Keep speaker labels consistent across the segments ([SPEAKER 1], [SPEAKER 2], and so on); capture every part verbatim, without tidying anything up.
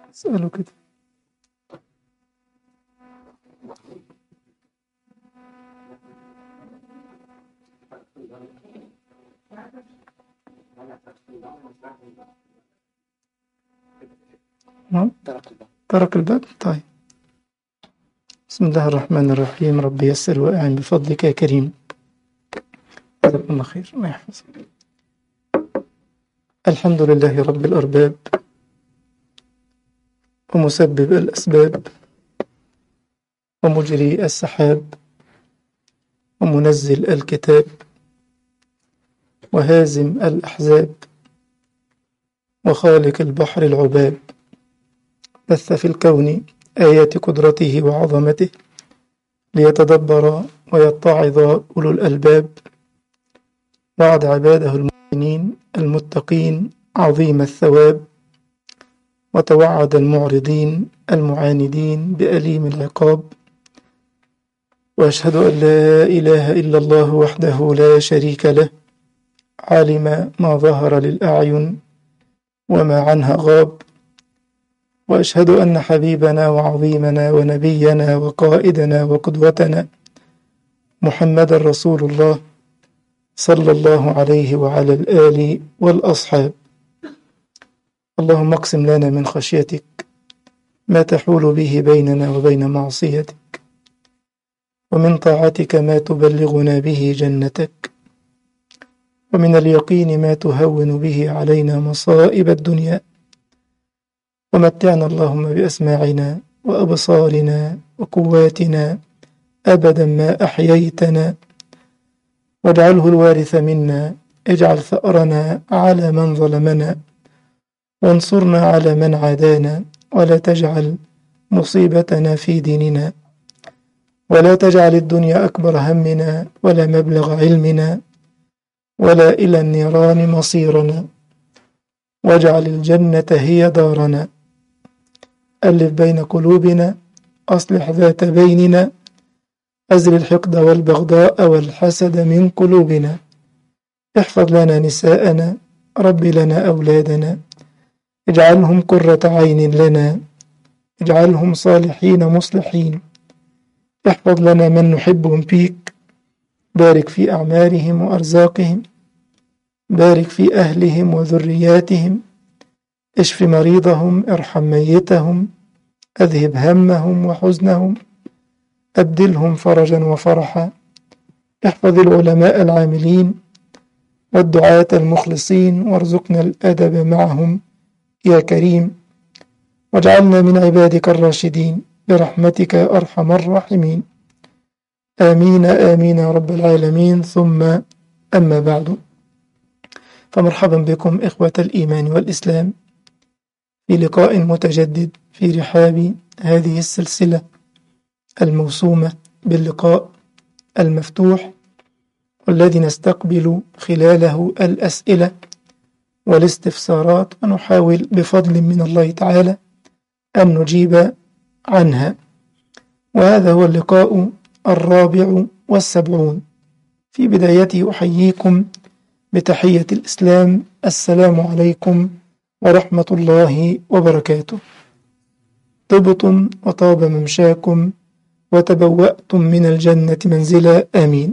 [SPEAKER 1] اسأله كده. نعم ترك الباب. طيب، بسم الله الرحمن الرحيم. رب يسر وأعن بفضلك يا كريم. جزاكم الله خير، الله يحفظك. الحمد لله رب الأرباب ومسبب الأسباب ومجري السحاب ومنزل الكتاب وهازم الأحزاب وخالق البحر العباب، بث في الكون آيات قدرته وعظمته ليتدبر ويتعظ أولو الألباب. وعد عباده المؤمنين المتقين عظيم الثواب، وتوعد المعرضين المعاندين بأليم العقاب. وأشهد أن لا إله إلا الله وحده لا شريك له، عالم ما ظهر للأعين وما عنها غاب. وأشهد أن حبيبنا وعظيمنا ونبينا وقائدنا وقدوتنا محمد رسول الله صلى الله عليه وعلى الآل والأصحاب. اللهم اقسم لنا من خشيتك ما تحول به بيننا وبين معصيتك، ومن طاعتك ما تبلغنا به جنتك، ومن اليقين ما تهون به علينا مصائب الدنيا. ومتعنا اللهم بأسماعنا وأبصارنا وقواتنا أبدا ما أحييتنا، واجعله الوارث منا، اجعل ثأرنا على من ظلمنا، وانصرنا على من عادانا، ولا تجعل مصيبتنا في ديننا، ولا تجعل الدنيا أكبر همنا ولا مبلغ علمنا، ولا إلى النيران مصيرنا، واجعل الجنة هي دارنا. ألف بين قلوبنا، أصلح ذات بيننا، أزل الحقد والبغضاء والحسد من قلوبنا. احفظ لنا نساءنا، رب لنا أولادنا، اجعلهم قرة عين لنا، اجعلهم صالحين مصلحين. احفظ لنا من نحبهم فيك، بارك في أعمارهم وأرزاقهم، بارك في أهلهم وذرياتهم، اشف مريضهم، ارحم ميتهم، أذهب همهم وحزنهم، أبدلهم فرجا وفرحا. احفظ العلماء العاملين والدعاة المخلصين، وارزقنا الأدب معهم يا كريم، واجعلنا من عبادك الراشدين برحمتك يا أرحم الراحمين. آمين آمين يا رب العالمين. ثم أما بعد، فمرحبا بكم إخوة الإيمان والإسلام في لقاء متجدد في رحاب هذه السلسلة الموسومة باللقاء المفتوح، والذي نستقبل خلاله الأسئلة والاستفسارات، ونحاول بفضل من الله تعالى أن نجيب عنها. وهذا هو اللقاء الرابع والسبعون. في بدايته أحييكم بتحية الإسلام، السلام عليكم ورحمة الله وبركاته. طبتم وطاب ممشاكم وتبوأتم من الجنة منزلا، آمين.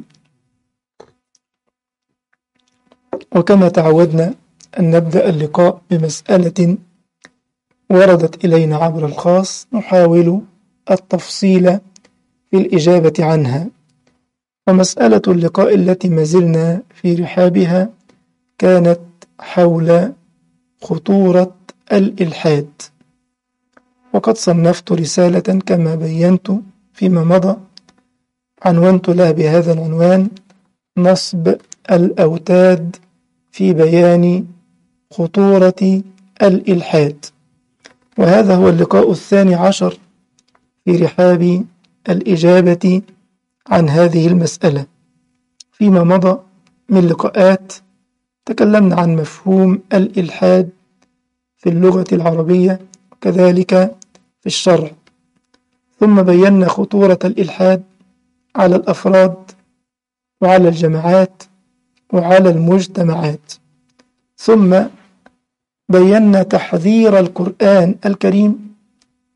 [SPEAKER 1] وكما تعودنا أن نبدأ اللقاء بمسألة وردت إلينا عبر الخاص، نحاول التفصيل في الإجابة عنها. ومسألة اللقاء التي ما زلنا في رحابها كانت حول خطورة الإلحاد، وقد صنفت رسالة كما بينت فيما مضى، عنونت لها بهذا العنوان: نصب الأوتاد في بيان خطورة الإلحاد. وهذا هو اللقاء الثاني عشر في رحاب الإجابة عن هذه المسألة. فيما مضى من لقاءات تكلمنا عن مفهوم الإلحاد في اللغة العربية وكذلك في الشرع، ثم بينا خطورة الإلحاد على الأفراد وعلى الجماعات وعلى المجتمعات، ثم بينا تحذير القرآن الكريم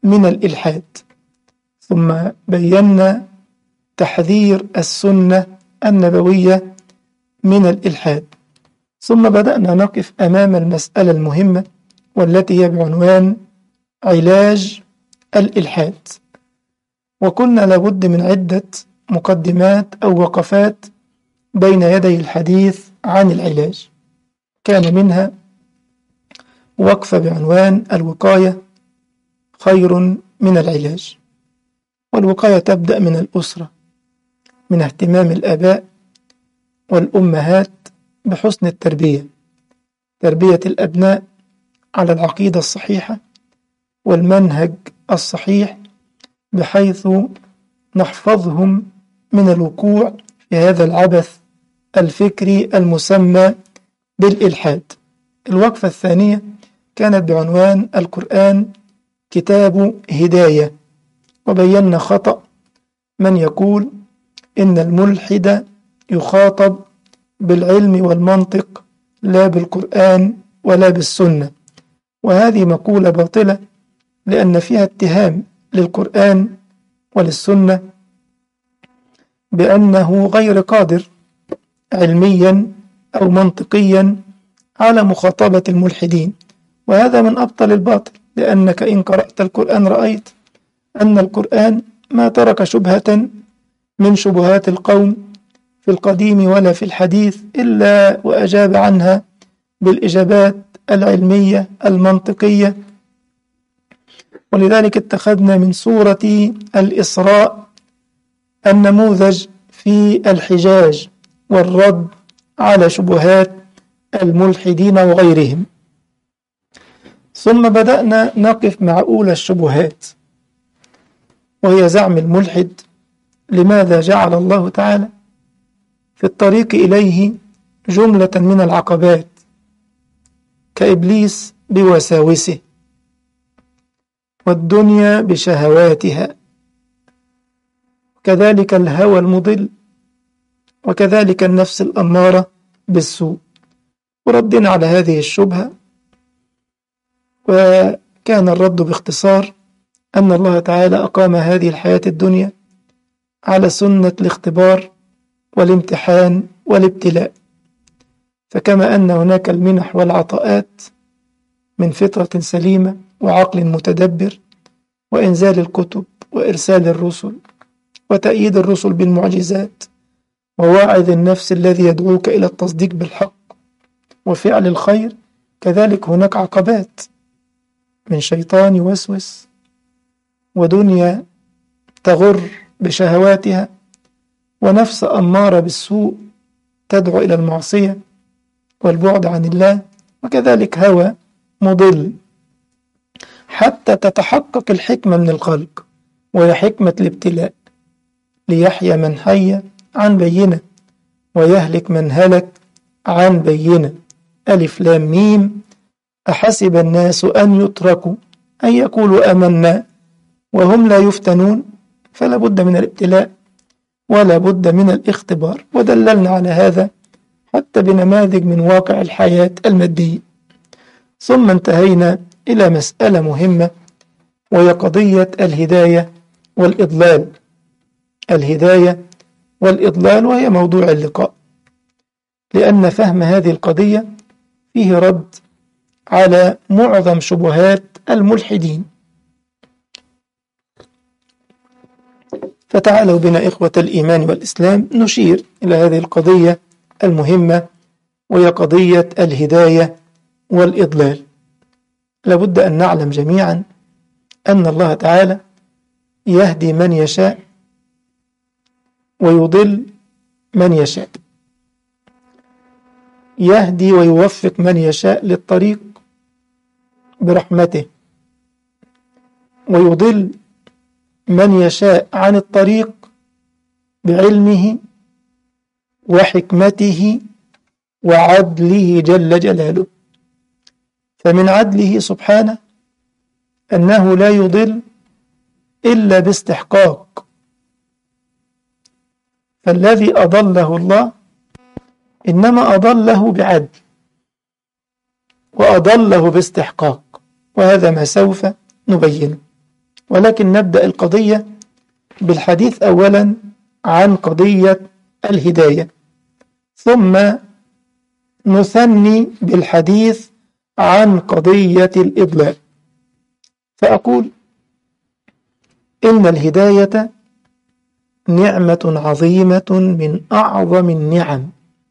[SPEAKER 1] من الإلحاد، ثم بينا تحذير السنة النبوية من الإلحاد، ثم بدأنا نقف أمام المسألة المهمة والتي هي بعنوان علاج الإلحاد. وقلنا لابد من عدة مقدمات أو وقفات بين يدي الحديث عن العلاج. كان منها وقفة بعنوان الوقاية خير من العلاج، والوقاية تبدأ من الأسرة، من اهتمام الآباء والأمهات بحسن التربية، تربية الأبناء على العقيدة الصحيحة والمنهج الصحيح، بحيث نحفظهم من الوقوع في هذا العبث الفكري المسمى بالإلحاد. الوقفة الثانية كانت بعنوان القرآن كتاب هداية، وبينا خطأ من يقول إن الملحد يخاطب بالعلم والمنطق لا بالقرآن ولا بالسنة، وهذه مقولة باطلة، لأن فيها اتهام للقرآن وللسنة بأنه غير قادر علميا أو منطقيا على مخاطبة الملحدين، وهذا من أبطل الباطل، لأنك إن قرأت القرآن رأيت أن القرآن ما ترك شبهة من شبهات القوم في القديم ولا في الحديث إلا وأجاب عنها بالإجابات العلمية المنطقية. ولذلك اتخذنا من سورة الإسراء النموذج في الحجاج والرد على شبهات الملحدين وغيرهم. ثم بدأنا نقف مع أولى الشبهات، وهي زعم الملحد لماذا جعل الله تعالى في الطريق إليه جملة من العقبات كإبليس بوساوسه، والدنيا بشهواتها، كذلك الهوى المضل، وكذلك النفس الأمارة بالسوء. وردنا على هذه الشبهة، وكان الرد باختصار أن الله تعالى أقام هذه الحياة الدنيا على سنة الاختبار والامتحان والابتلاء، فكما أن هناك المنح والعطاءات من فطرة سليمة وعقل متدبر وإنزال الكتب وإرسال الرسل وتأييد الرسل بالمعجزات وواعظ النفس الذي يدعوك إلى التصديق بالحق وفعل الخير، كذلك هناك عقبات من شيطان يوسوس ودنيا تغر بشهواتها ونفس أمارة بالسوء تدعو إلى المعصية والبعد عن الله، وكذلك هوى مضل، حتى تتحقق الحكمة من الخلق، وهي حكمة الابتلاء، ليحيى من حي عن بينة ويهلك من هلك عن بينة. ألف لام ميم. أحسب الناس أن يتركوا أن يقولوا آمنا وهم لا يفتنون، فلا بد من الابتلاء ولا بد من الاختبار، ودللنا على هذا حتى بنماذج من واقع الحياة المادية. ثم انتهينا إلى مسألة مهمة، وهي قضية الهداية والإضلال. الهداية والإضلال وهي موضوع اللقاء، لأن فهم هذه القضية فيه رد على معظم شبهات الملحدين. فتعالوا بنا إخوة الإيمان والإسلام نشير إلى هذه القضية المهمة، وهي قضية الهداية والإضلال. لابد أن نعلم جميعا أن الله تعالى يهدي من يشاء ويضل من يشاء، يهدي ويوفق من يشاء للطريق برحمته، ويضل من يشاء عن الطريق بعلمه وحكمته وعدله جل جلاله. فمن عدله سبحانه أنه لا يضل إلا باستحقاق، فالذي أضله الله إنما أضله بعدل وأضله باستحقاق، وهذا ما سوف نبينه. ولكن نبدأ القضية بالحديث أولا عن قضية الهداية، ثم نثني بالحديث عن قضية الإضلال. فأقول إن الهداية نعمة عظيمة من أعظم النعم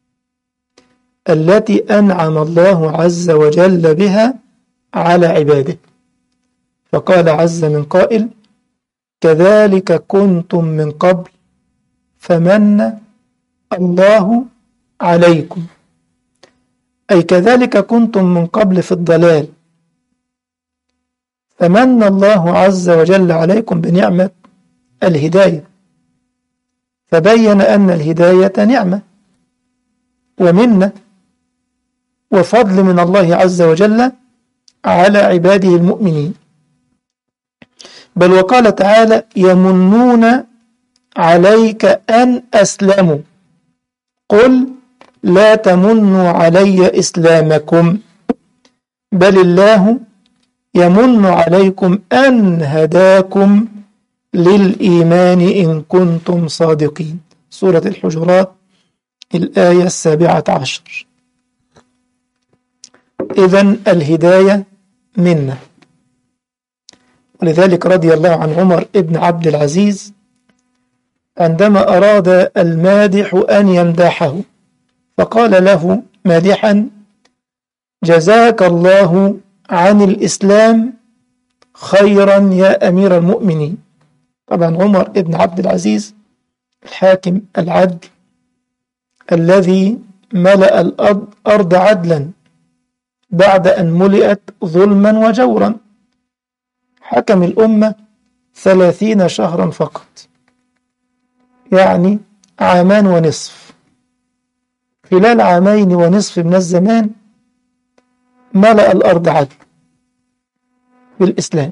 [SPEAKER 1] التي أنعم الله عز وجل بها على عباده. فقال عز من قائل: كذلك كنتم من قبل فمن الله عليكم، أي كذلك كنتم من قبل في الضلال، فمن الله عز وجل عليكم بنعمة الهداية، فبين أن الهداية نعمة ومنة وفضل من الله عز وجل على عباده المؤمنين. بل وقال تعالى: يمنون عليك أن أسلموا قل لا تمنوا علي إسلامكم بل الله يمن عليكم أن هداكم للإيمان إن كنتم صادقين. سورة الحجرات الآية السابعة عشر. إذن الهداية منة. ولذلك رضي الله عن عمر ابن عبد العزيز عندما أراد المادح أن يمدحه فقال له مادحا: جزاك الله عن الإسلام خيرا يا أمير المؤمنين. طبعا عمر ابن عبد العزيز الحاكم العدل الذي ملأ الأرض عدلا بعد أن ملئت ظلما وجورا، حكم الأمة ثلاثين شهرا فقط، يعني عامان ونصف. خلال عامين ونصف من الزمان ملأ الأرض عدل بالإسلام.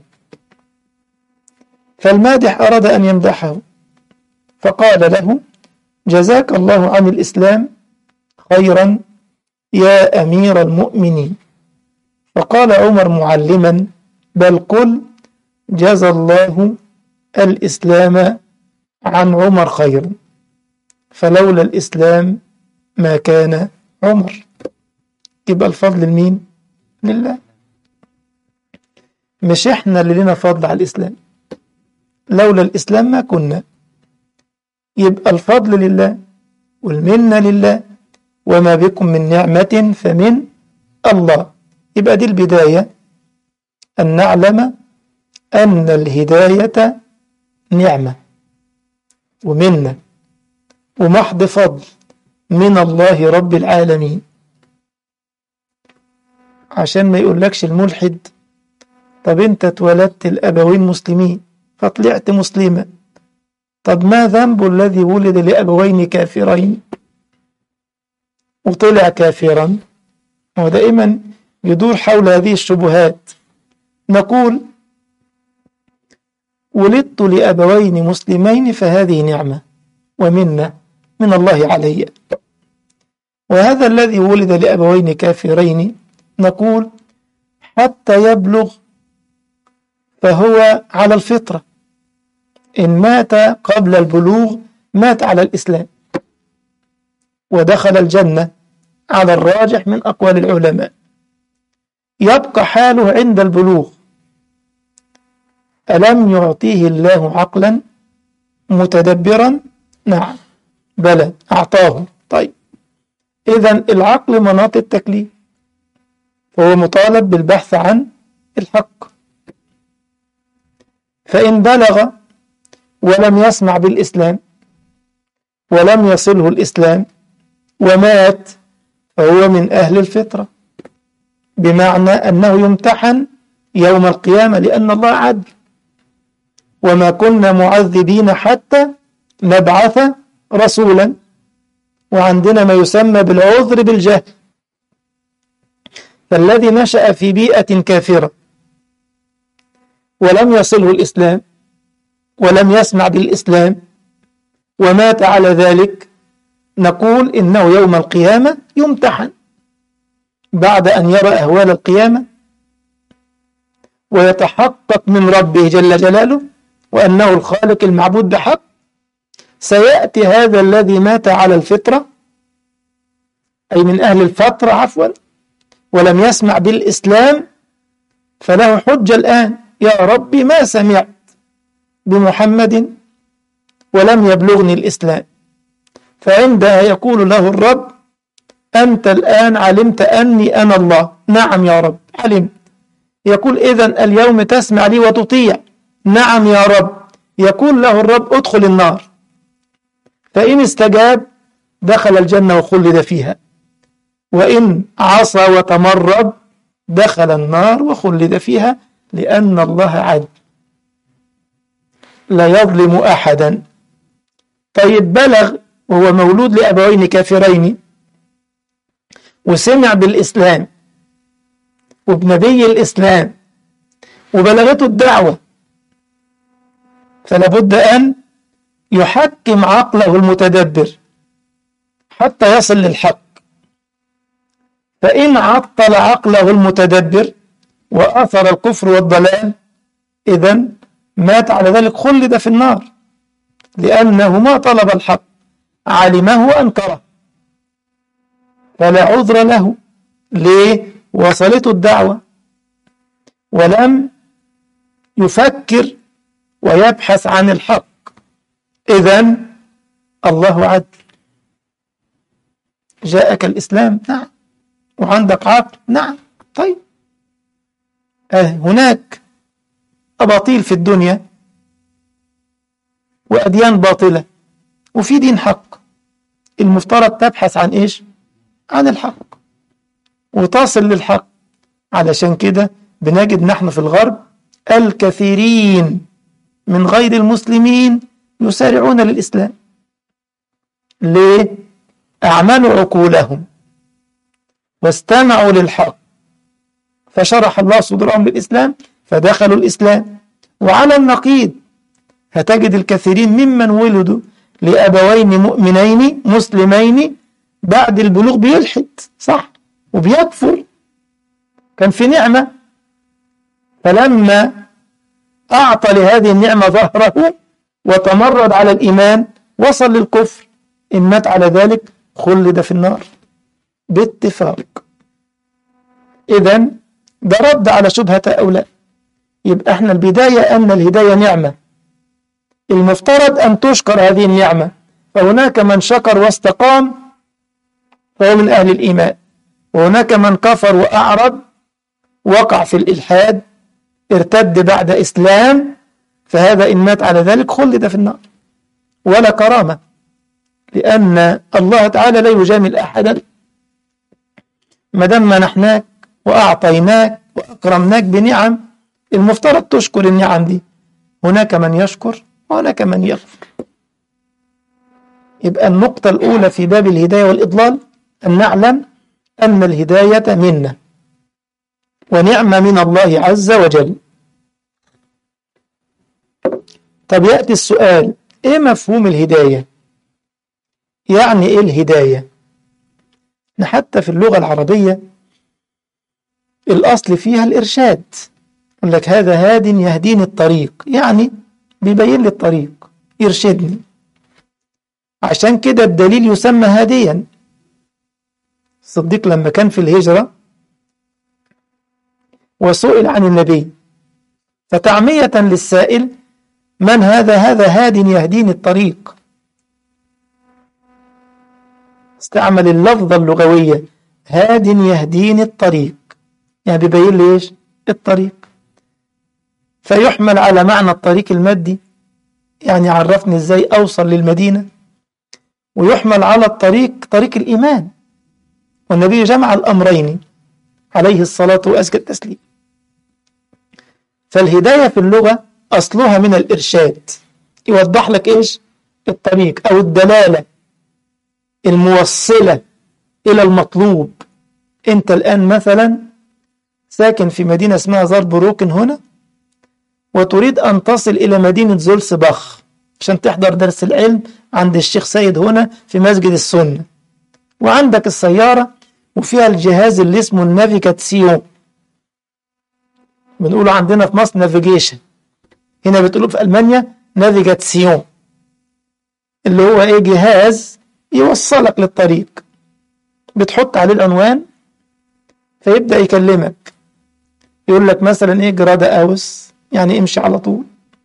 [SPEAKER 1] فالمادح أراد أن يمدحه فقال له: جزاك الله عن الإسلام خيرا يا أمير المؤمنين. فقال عمر معلما: بل قل جزى الله الإسلام عن عمر خيرا، فلولا الإسلام ما كان عمر. يبقى الفضل لمين؟ لله. مش احنا اللي لنا فضل على الإسلام، لولا الإسلام ما كنا. يبقى الفضل لله والمنة لله، وما بكم من نعمة فمن الله. يبقى دي البداية، أن نعلم أن الهداية نعمة ومنة ومحض فضل من الله رب العالمين. عشان ما يقولكش الملحد: طب انت اتولدت الأبوين مسلمين فطلعت مسلما، طب ما ذنب الذي ولد لأبوين كافرين وطلع كافرا؟ هو دائما يدور حول هذه الشبهات. نقول: ولدت لأبوين مسلمين فهذه نعمة ومنة من الله علي. وهذا الذي ولد لأبوين كافرين نقول: حتى يبلغ فهو على الفطرة، إن مات قبل البلوغ مات على الإسلام ودخل الجنة على الراجح من أقوال العلماء. يبقى حاله عند البلوغ: ألم يعطيه الله عقلا متدبرا؟ نعم، بلى أعطاه. طيب، إذن العقل مناط التكليف، فهو مطالب بالبحث عن الحق. فإن بلغ ولم يسمع بالإسلام ولم يصله الإسلام ومات فهو من أهل الفطرة، بمعنى أنه يمتحن يوم القيامة، لأن الله عدل: وما كنا معذبين حتى نبعث رسولا. وعندنا ما يسمى بالعذر بالجهل. فالذي نشأ في بيئة كافرة ولم يصله الإسلام ولم يسمع بالإسلام ومات على ذلك، نقول إنه يوم القيامة يمتحن بعد أن يرى أهوال القيامة ويتحقق من ربه جل جلاله وأنه الخالق المعبود بحق، سيأتي هذا الذي مات على الفطرة، أي من أهل الفترة عفوا، ولم يسمع بالإسلام، فله حجة الآن: يا ربي ما سمعت بمحمد ولم يبلغني الإسلام. فعندها يقول له الرب: أنت الآن علمت أني أنا الله. نعم يا رب علمت. يقول: إذن اليوم تسمع لي وتطيع. نعم يا رب. يقول له الرب: ادخل النار. فإن استجاب دخل الجنة وخلد فيها، وإن عصى وتمرد دخل النار وخلد فيها، لأن الله عدل لا يظلم أحدا. طيب بلغ وهو مولود لأبوين كافرين وسمع بالإسلام وبنبي الإسلام وبلغته الدعوة، فلا بد أن يحكم عقله المتدبر حتى يصل للحق. فإن عطل عقله المتدبر وأثر الكفر والضلال، إذن مات على ذلك، خلد في النار، لأنه ما طلب الحق، علمه وأنكره، فلا عذر له. ليه؟ وصلته الدعوة ولم يفكر ويبحث عن الحق. إذن الله عدل. جاءك الإسلام، نعم، وعندك عقل، نعم، طيب. آه هناك أباطيل في الدنيا وأديان باطلة، وفي دين حق، المفترض تبحث عن إيش؟ عن الحق وتصل للحق. علشان كده بنجد نحن في الغرب الكثيرين من غير المسلمين يسارعون للإسلام. ليه؟ أعملوا عقولهم واستمعوا للحق فشرح الله صدورهم للإسلام فدخلوا الإسلام. وعلى النقيض هتجد الكثيرين ممن ولدوا لأبوين مؤمنين مسلمين بعد البلوغ بيلحد، صح، وبيكفر. كان في نعمة، فلما أعطى لهذه النعمة ظهره وتمرد على الإيمان وصل للكفر، إن مات على ذلك خلد في النار باتفاق. إذن ده رد على شبهة هؤلاء. يبقى احنا البداية أن الهداية نعمة، المفترض أن تشكر هذه النعمة، فهناك من شكر واستقام فهو من أهل الإيمان، وهناك من كفر وأعرض وقع في الإلحاد ارتد بعد إسلام، فهذا إن مات على ذلك خلد في النار ولا كرامة، لأن الله تعالى لا يجامل أحدا. ما دام منحناك وأعطيناك وأكرمناك بنعم المفترض تشكر النعم دي. هناك من يشكر وهناك من يكفر. يبقى النقطة الأولى في باب الهداية والإضلال أن نعلم أن الهداية منة ونعمة من الله عز وجل. طب يأتي السؤال: إيه مفهوم الهداية؟ يعني إيه الهداية؟ حتى في اللغة العربية الأصل فيها الإرشاد، يقول لك هذا هاد يهديني الطريق، يعني بيبين لي الطريق، يرشدني. عشان كده الدليل يسمى هاديا. الصديق لما كان في الهجرة وسئل عن النبي، فتعمية للسائل: من هذا؟ هذا هاد يهديني الطريق. استعمل اللفظة اللغوية هاد يهديني الطريق، يعني بيبين لي إيش؟ الطريق. فيحمل على معنى الطريق المادي، يعني عرفني إزاي أوصل للمدينة، ويحمل على الطريق طريق الإيمان. والنبي جمع الأمرين عليه الصلاة وأزكى التسليم. فالهداية في اللغة أصلها من الإرشاد، يوضح لك إيش؟ الطريق أو الدلالة الموصلة إلى المطلوب. أنت الآن مثلا ساكن في مدينة اسمها زاربروكن هنا، وتريد أن تصل إلى مدينة زولسباخ عشان تحضر درس العلم عند الشيخ سيد هنا في مسجد السنة، وعندك السيارة وفيها الجهاز اللي اسمه النافيكاسيون، بنقوله عندنا في مصر نافيجيشن، هنا بتقولوا في ألمانيا نافيجاتسيون، اللي هو ايه؟ جهاز يوصلك للطريق، بتحط عليه العنوان فيبدأ يكلمك، يقول لك مثلا ايه؟ جرادا اوس، يعني امشي على طول.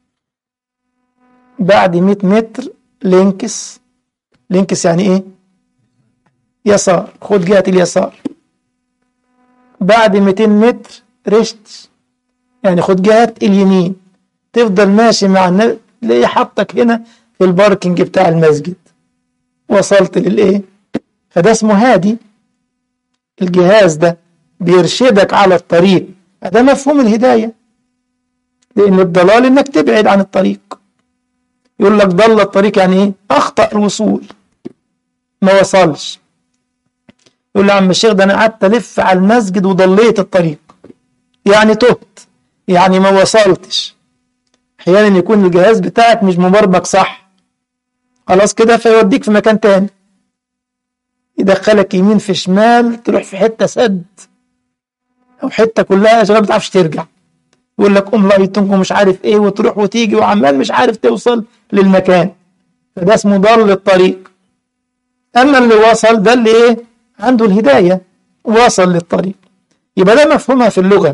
[SPEAKER 1] بعد مية متر لينكس، لينكس يعني ايه؟ يسار، خد جهة اليسار. بعد ميتين متر ريشت، يعني خد جهة اليمين. تفضل ماشي مع النبي، تلاقيه حطك هنا في الباركنج بتاع المسجد، وصلت للايه؟ فده اسمه هادي. الجهاز ده بيرشدك على الطريق، ده مفهوم الهداية. لأن الضلال إنك تبعد عن الطريق. يقول لك ضل الطريق، يعني إيه؟ أخطأ الوصول، ما وصلش. يقول لي عم الشيخ ده أنا قعدت ألف على المسجد وضليت الطريق، يعني تهت، يعني ما وصلتش. أحيانا يكون الجهاز بتاعك مش مبرمج صح، خلاص كده، فيوديك في مكان تاني، يدخلك يمين في شمال، تروح في حتة سد أو حتة كلها أشغال، ما بتعرفش ترجع. يقول لك قوم لايتنكم مش عارف ايه، وتروح وتيجي وعمال مش عارف توصل للمكان. فده اسمه ضل الطريق. اما اللي وصل ده اللي ايه؟ عنده الهداية، وصل للطريق. يبقى ده مفهومها في اللغة،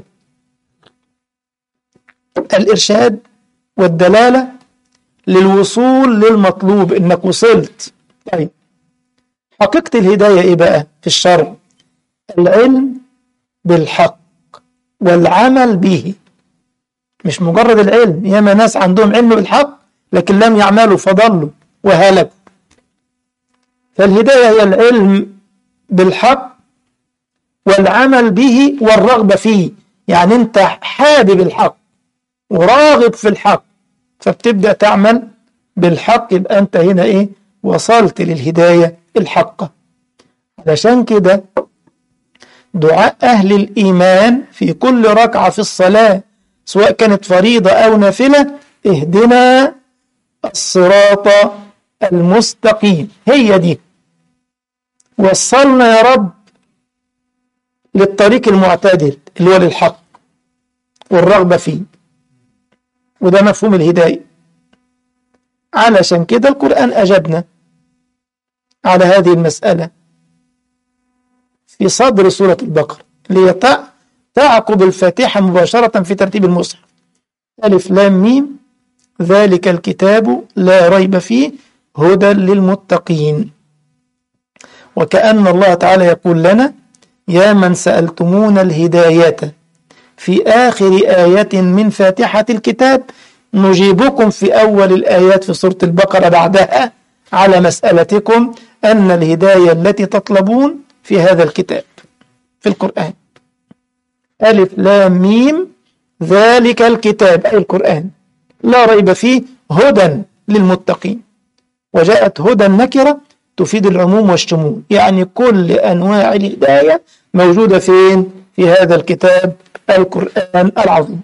[SPEAKER 1] الإرشاد والدلالة للوصول للمطلوب، انك وصلت. طيب حقيقة الهداية ايه بقى في الشرع؟ العلم بالحق والعمل به. مش مجرد العلم، ياما ناس عندهم علم بالحق لكن لم يعملوا فضلوا وهلكوا. فالهداية هي العلم بالحق والعمل به والرغبة فيه. يعني انت حابب الحق وراغب في الحق، فبتبدأ تعمل بالحق، يبقى انت هنا ايه؟ وصلت للهداية الحقة. علشان كده دعاء أهل الإيمان في كل ركعة في الصلاة، سواء كانت فريضة أو نافلة، اهدنا الصراط المستقيم، هي دي، وصلنا يا رب للطريق المعتدل اللي هو للحق والرغبة فيه. وده مفهوم الهداية. علشان كده القرآن أجبنا على هذه المسألة في صدر سورة البقرة، اللي هي تعقب الفاتحة مباشرة في ترتيب المصحف. ألف لام ميم ذلك الكتاب لا ريب فيه هدى للمتقين. وكأن الله تعالى يقول لنا يا من سألتمون الهداية في آخر آية من فاتحة الكتاب، نجيبكم في أول الآيات في سورة البقرة بعدها على مسألتكم أن الهداية التي تطلبون في هذا الكتاب في القرآن. ألف لام ميم ذلك الكتاب أي القرآن لا ريب فيه هدى للمتقين. وجاءت هدى نكرة تفيد العموم والشمول، يعني كل أنواع الهداية موجودة فين؟ في هذا الكتاب القرآن العظيم.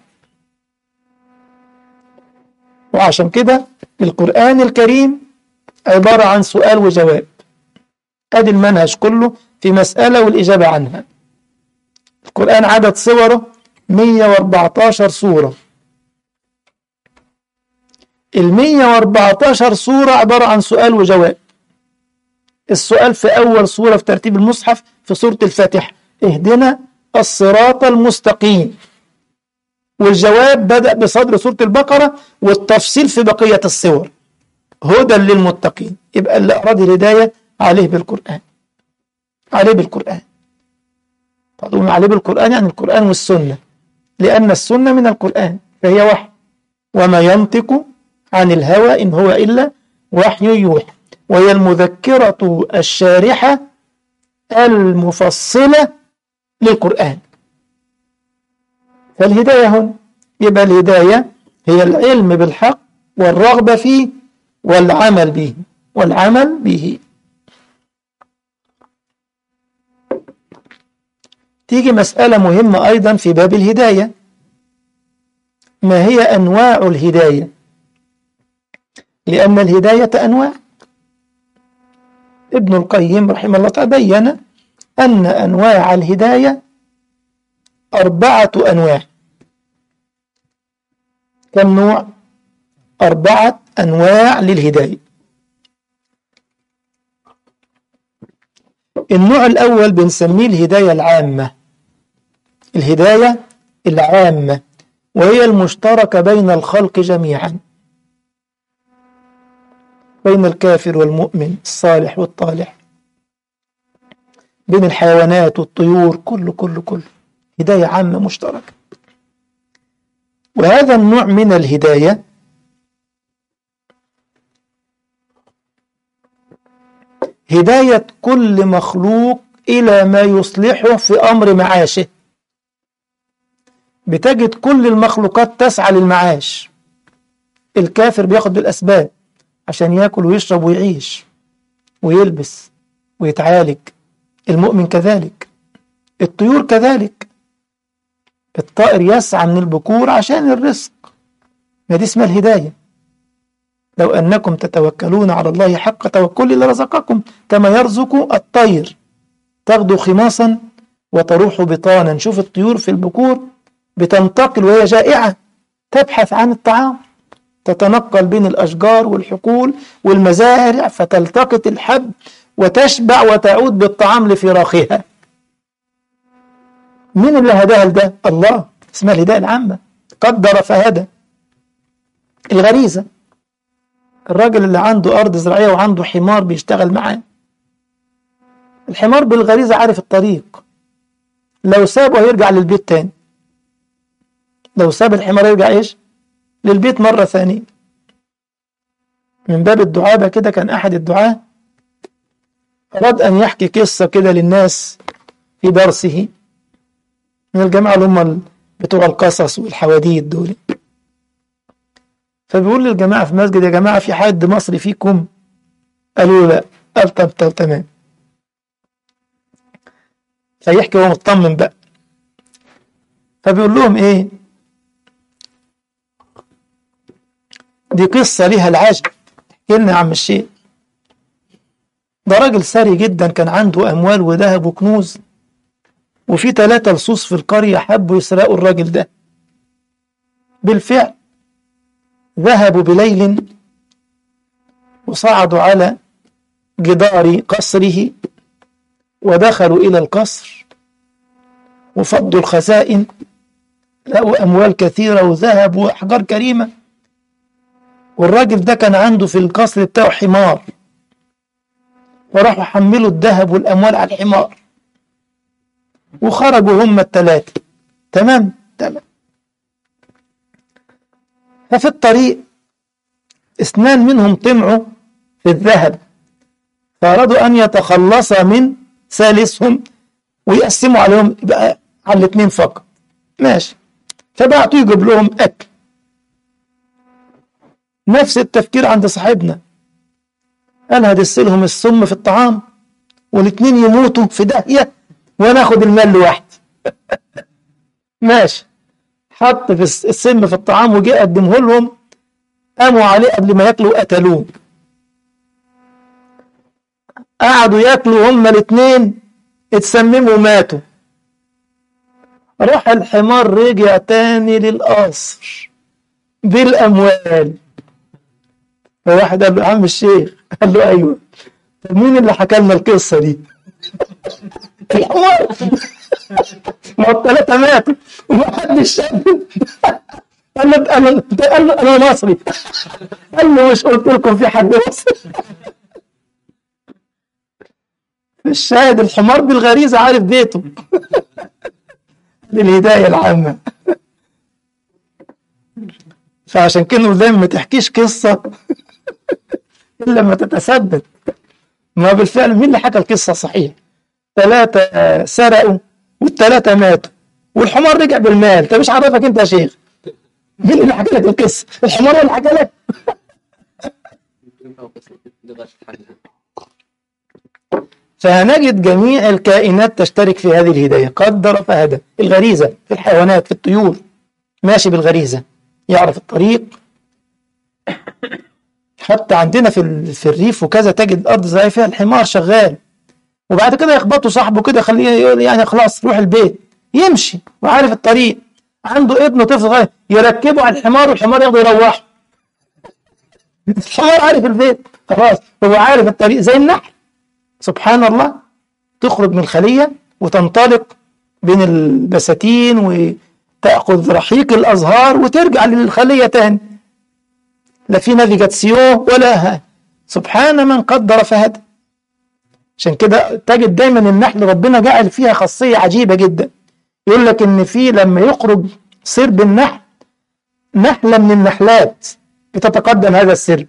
[SPEAKER 1] وعشان كده القرآن الكريم عبارة عن سؤال وجواب، أدي المنهج كله في مسألة والإجابة عنها. القرآن عدد صوره مئة وأربعة عشر سورة. المئة وأربعة عشر سورة عبارة عن سؤال وجواب. السؤال في أول سورة في ترتيب المصحف في سورة الفاتحة، اهدنا الصراط المستقيم. والجواب بدأ بصدر سورة البقرة والتفصيل في بقية السور، هدى للمتقين. يبقى اللي أراد الهداية عليه بالقرآن، عليه بالقرآن. طبعا عليه بالقرآن يعني القرآن والسنة، لأن السنة من القرآن فهي وحي، وما ينطق عن الهوى إن هو إلا وحي يوحى. وهي المذكرة الشارحة المفصلة للقرآن. فالهداية هنا يبقى الهداية هي العلم بالحق والرغبة فيه والعمل به، والعمل به. تيجي مسألة مهمة أيضا في باب الهداية، ما هي أنواع الهداية؟ لأن الهداية أنواع. ابن القيم رحمه الله تعالى بين أن أنواع الهداية أربعة أنواع. كم نوع؟ أربعة أنواع للهداية. النوع الأول بنسميه الهداية العامة، الهداية العامة وهي المشتركة بين الخلق جميعا، بين الكافر والمؤمن، الصالح والطالح، بين الحيوانات والطيور، كله كله كله هداية عامة مشتركة. وهذا النوع من الهداية هداية كل مخلوق إلى ما يصلحه في أمر معاشه. بتجد كل المخلوقات تسعى للمعاش. الكافر بياخد بالأسباب عشان يأكل ويشرب ويعيش ويلبس ويتعالج، المؤمن كذلك، الطيور كذلك، الطائر يسعى من البكور عشان الرزق، ما دي اسمها الهداية. لو أنكم تتوكلون على الله حق توكله لرزقكم كما يرزق الطير تغدو خماصا وتروح بطانا. شوف الطيور في البكور بتنتقل وهي جائعة، تبحث عن الطعام، تتنقل بين الأشجار والحقول والمزارع فتلتقط الحب وتشبع وتعود بالطعام لفراخها. مين اللي هداها لده؟ الله. اسمها الهداية العامة، قدر فهدى. الغريزة، الراجل اللي عنده أرض زراعية وعنده حمار بيشتغل معاه، الحمار بالغريزة عارف الطريق، لو سابه هيرجع للبيت تاني، لو ساب الحمار يرجع إيش؟ للبيت مرة ثانية. من باب الدعابة كده كان أحد الدعاة أراد أن يحكي قصة كده للناس في درسه، من الجماعة اللي هم بتوع القصص والحواديت دول، فبيقول للجماعة في المسجد: يا جماعة في حد مصري فيكم؟ قالوا لا. قال طب طب تمام. فيحكي هو مطمن بقى، فبيقول لهم ايه؟ دي قصة ليها العجب، احكي لنا يا عم الشيخ. ده راجل ثري جدا، كان عنده أموال وذهب وكنوز، وفي ثلاثة لصوص في القرية حبوا يسرقوا الراجل ده. بالفعل ذهبوا بليل وصعدوا على جدار قصره ودخلوا إلى القصر وفضوا الخزائن، لقوا أموال كثيرة وذهب وأحجار كريمة. والراجل ده كان عنده في القصر بتاعه حمار، وراحوا حملوا الذهب والأموال على الحمار وخرجوا هم الثلاثة. تمام تمام. ففي الطريق اثنان منهم طمعوا في الذهب، فأرادوا أن يتخلص من ثالثهم ويقسموا عليهم، يبقى على الاثنين فقط. ماشي. فبعتوا يجيب لهم أكل. نفس التفكير عند صاحبنا، قال هدس لهم السم في الطعام والاثنين يموتوا في داهية وانا اخد المال لوحدي. ماشي. حط في السم في الطعام وجاء قدمه لهم، قاموا عليه قبل ما ياكلوا قتلوه. قعدوا ياكلوا هما الاثنين، اتسمموا وماتوا. راح الحمار رجع تاني للقصر بالاموال. فواحد قال له: عم الشيخ. قال له: ايوه. طب مين اللي حكى لنا القصه دي؟ الحمار. ما الثلاثه ماتوا ومحدش شاف. قال له: انا قال له انا مصري. قال له: مش قلت لكم في حد مصري؟ الشاهد الحمار بالغريزه عارف بيته. للهدايه العامه. فعشان كده دايما ما تحكيش قصه إلا لما تتثبت. ما بالفعل مين اللي حكى القصة صحيح؟ ثلاثة سرقوا والثلاثة ماتوا والحمار رجع بالمال. طب مش عرفك أنت يا شيخ؟ مين اللي حكى لك القصة؟ الحمار اللي حكى لك؟ فهنجد جميع الكائنات تشترك في هذه الهداية، قدر فهدى. الغريزة في الحيوانات، في الطيور ماشي بالغريزة، يعرف الطريق. حتى عندنا في في الريف وكذا تجد الارض زي فيها الحمار شغال، وبعد كده يخبطوا صاحبه كده، خليه يقول يعني خلاص روح البيت، يمشي وعارف الطريق. عنده ابن طفل صغير يركبه على الحمار والحمار يقدر يروحه. الحمار عارف البيت خلاص، هو عارف الطريق زي النحل. سبحان الله، تخرج من الخلية وتنطلق بين البساتين وتأخذ رحيق الأزهار وترجع للخلية تاني، لا في نافيجاتسيون ولا ها. سبحان من قدر فهدى. عشان كده تجد دايما النحل ربنا جعل فيها خاصية عجيبة جدا. يقول لك ان في لما يخرج سرب النحل، نحلة من النحلات بتتقدم هذا السرب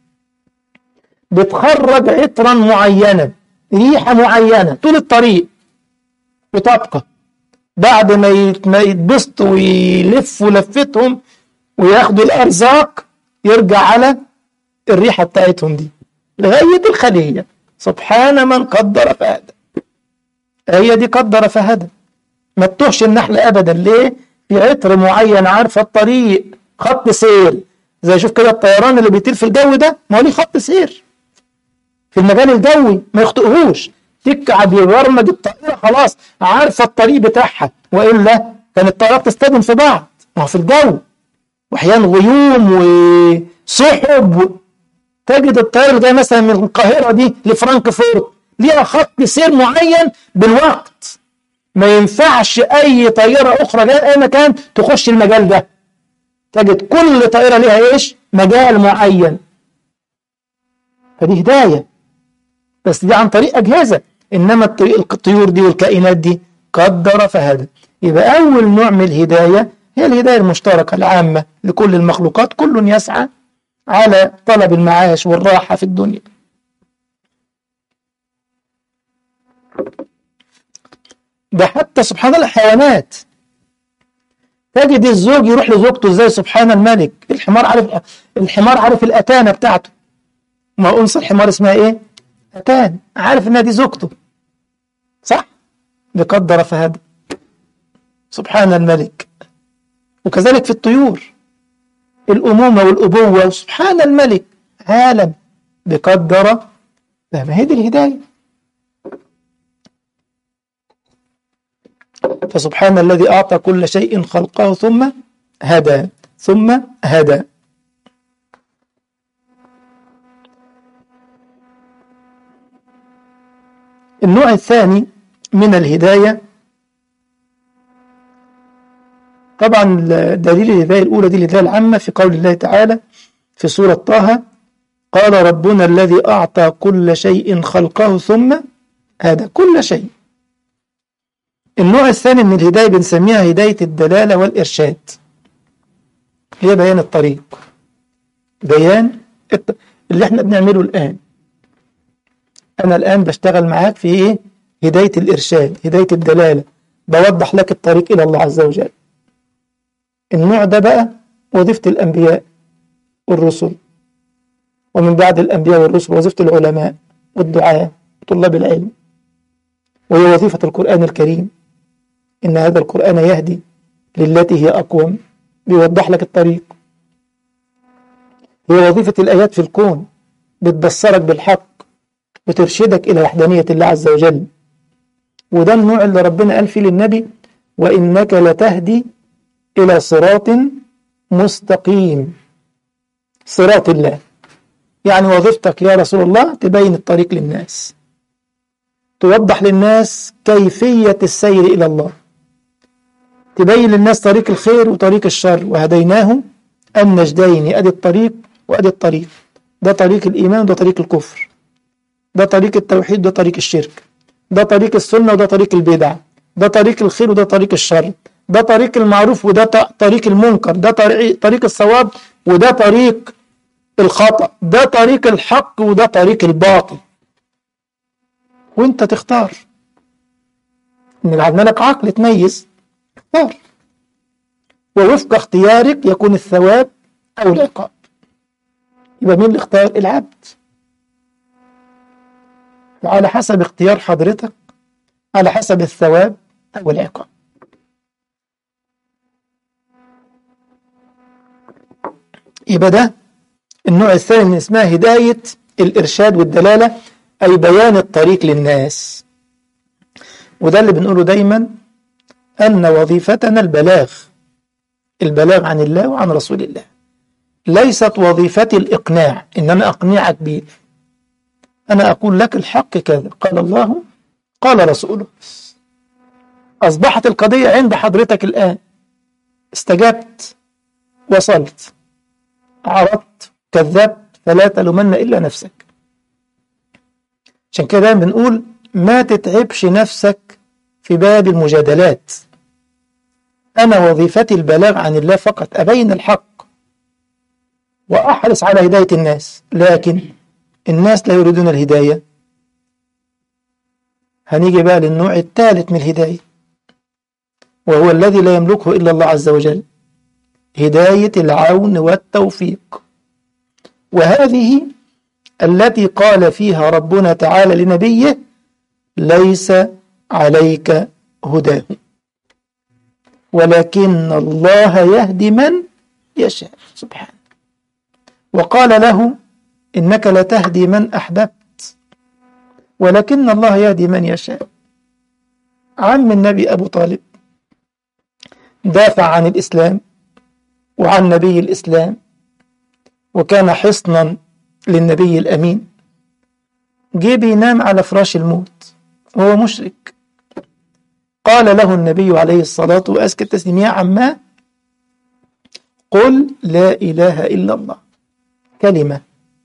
[SPEAKER 1] بتخرج عطرا معينا، ريحة معينة طول الطريق، وتبقى بعد ما يتبسطوا ويلفوا لفتهم وياخدوا الأرزاق يرجع على الريحة بتاعتهم دي لغاية الخلية. سبحان من قدر فهدى. هي دي قدر فهدى. ما تتوهش النحل أبدا. ليه؟ في عطر معين، عارفة الطريق، خط سير. زي شوف كده الطيران اللي بيطير في الجو ده، ما هو ليه خط سير في المجال الجوي ما يخطئهوش. تقعد يبرمج الطائرة خلاص عارفة الطريق بتاعها، وإلا كانت الطائرات تصطدم في بعض. ما هو في الجو وأحيانا غيوم وسحب، تجد الطائرة اللي جاية مثلا من القاهرة دي لفرانكفورت ليها خط سير معين بالوقت، ما ينفعش أي طائرة أخرى جاية أي مكان تخش المجال ده. تجد كل طائرة ليها إيش؟ مجال معين. فدي هداية، بس دي عن طريق أجهزة. إنما الطيور دي والكائنات دي قدر فهدى. يبقى أول نوع من الهداية هي الهداية المشتركة العامة لكل المخلوقات، كل يسعى على طلب المعاش والراحة في الدنيا. ده حتى سبحان الله الحيوانات، تجد الزوج يروح لزوجته ازاي؟ سبحان الملك. الحمار عارف، الحمار عارف الأتانة بتاعته. ما أنثى الحمار اسمها ايه؟ أتان. عارف انها دي زوجته، صح؟ بقدر فهدى. سبحان الملك. وكذلك في الطيور، الأمومة والأبوة، سبحان الملك، عالم بقدر فهدى. هي دي الهداية. فسبحان الذي أعطى كل شيء خلقه ثم هدى ثم هدى. النوع الثاني من الهداية، طبعا دليل الهداية الأولى دي الهداية العامة في قول الله تعالى في سورة طه: قال ربنا الذي أعطى كل شيء خلقه ثم هدى. كل شيء. النوع الثاني من الهداية بنسميها هداية الدلالة والإرشاد، هي بيان الطريق. بيان الط... اللي احنا بنعمله الآن. أنا الآن بشتغل معاك في إيه؟ هداية الإرشاد، هداية الدلالة، بوضح لك الطريق إلى الله عز وجل. النوع ده بقى وظيفة الأنبياء والرسل، ومن بعد الأنبياء والرسل وظيفة العلماء والدعاة وطلاب العلم، وهي وظيفة القرآن الكريم. إن هذا القرآن يهدي للتي هي أقوم، بيوضح لك الطريق. هي وظيفة الآيات في الكون، بتبصرك بالحق، بترشدك إلى وحدانية الله عز وجل. وده النوع اللي ربنا قال فيه للنبي: وإنك لتهدي إلى صراط مستقيم. صراط الله، يعني وظيفتك يا رسول الله تبين الطريق للناس، توضح للناس كيفية السير إلى الله، تبين للناس طريق الخير وطريق الشر. وهديناه النجدين، أدي الطريق وأدي الطريق. ده طريق الإيمان وده طريق الكفر، ده طريق التوحيد وده طريق الشرك، ده طريق السنة وده طريق البدع، ده طريق الخير وده طريق الشر، ده طريق المعروف وده طريق المنكر، ده طريق, طريق الصواب وده طريق الخطأ، ده طريق الحق وده طريق الباطل. وانت تختار. ان عندنا لك عقل تميز، اختار، ووفق اختيارك يكون الثواب او العقاب. يبقى مين اللي اختار؟ العبد. وعلى حسب اختيار حضرتك على حسب الثواب او العقاب. يبقى ده النوع الثاني من اسمها هداية الإرشاد والدلالة، أي بيان الطريق للناس. وده اللي بنقوله دايما، أن وظيفتنا البلاغ البلاغ عن الله وعن رسول الله. ليست وظيفتي الإقناع، إن أنا أقنعك به، أنا أقول لك الحق كذا، قال الله قال رسوله. أصبحت القضية عند حضرتك الآن، استجبت، وصلت، عرضت، كذبت، فلا تلومن إلا نفسك. عشان كده بنقول ما تتعبش نفسك في باب المجادلات. أنا وظيفتي البلاغ عن الله فقط، أبين الحق وأحرص على هداية الناس، لكن الناس لا يريدون الهداية. هنيجي بقى للنوع الثالث من الهداية، وهو الذي لا يملكه إلا الله عز وجل، هداية العون والتوفيق. وهذه التي قال فيها ربنا تعالى لنبيه: ليس عليك هداهم ولكن الله يهدي من يشاء. سبحانه. وقال له: إنك لتهدي من أحببت ولكن الله يهدي من يشاء. عم النبي أبو طالب دافع عن الإسلام وعن نبي الإسلام، وكان حصنا للنبي الأمين. جه بينام على فراش الموت وهو مشرك. قال له النبي عليه الصلاة وأزكى التسليم: يا عماه، قل لا إله إلا الله، كلمة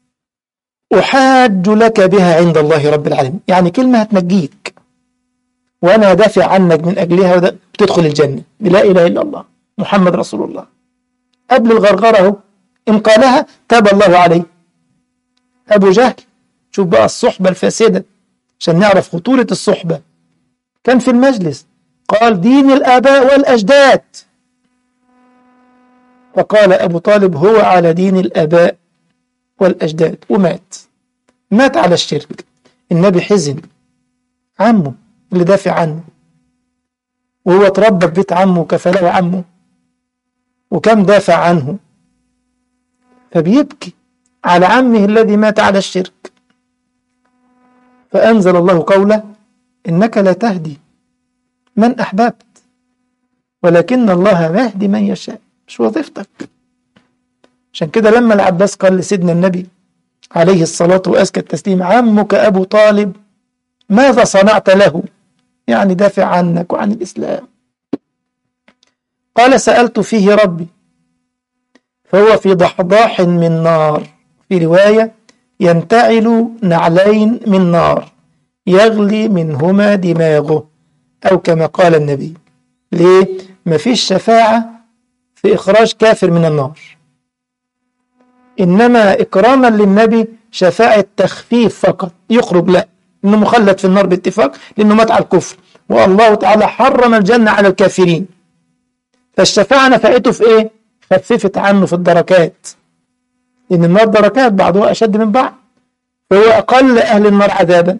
[SPEAKER 1] أحاج لك بها عند الله رب العالمين. يعني كلمة هتنجيك وأنا دافع عنك من أجلها وتدخل الجنة، بلا إله إلا الله محمد رسول الله. قبل الغرغرة إن قالها تاب الله عليه. أبو جهل، شوف بقى الصحبة الفاسدة عشان نعرف خطورة الصحبة، كان في المجلس قال: دين الآباء والأجداد. فقال أبو طالب: هو على دين الآباء والأجداد، ومات مات على الشرك. النبي حزن، عمه اللي دافع عنه، وهو تربى في بيت عمه وكفله عمه وكم دافع عنه، فبيبكي على عمه الذي مات على الشرك. فأنزل الله قوله: إنك لا تهدي من أحببت ولكن الله يهدي من يشاء. مش وظيفتك. عشان كده لما العباس قال لسيدنا النبي عليه الصلاة وأزكى التسليم: عمك أبو طالب ماذا صنعت له؟ يعني دافع عنك وعن الإسلام. قال: سألت فيه ربي فهو في ضحضاح من نار، في رواية ينتعل نعلين من نار يغلي منهما دماغه، أو كما قال النبي. ليه؟ مفيش شفاعة في إخراج كافر من النار، إنما إكراما للنبي شفاعة تخفيف فقط، يخرج لا، إنه مخلد في النار باتفاق لأنه مات على الكفر، والله تعالى حرم الجنة على الكافرين. فالشفاعة نفعته في إيه؟ خففت عنه في الدركات، لأن النار دركات بعضها أشد من بعض، فهو أقل أهل النار عذابا.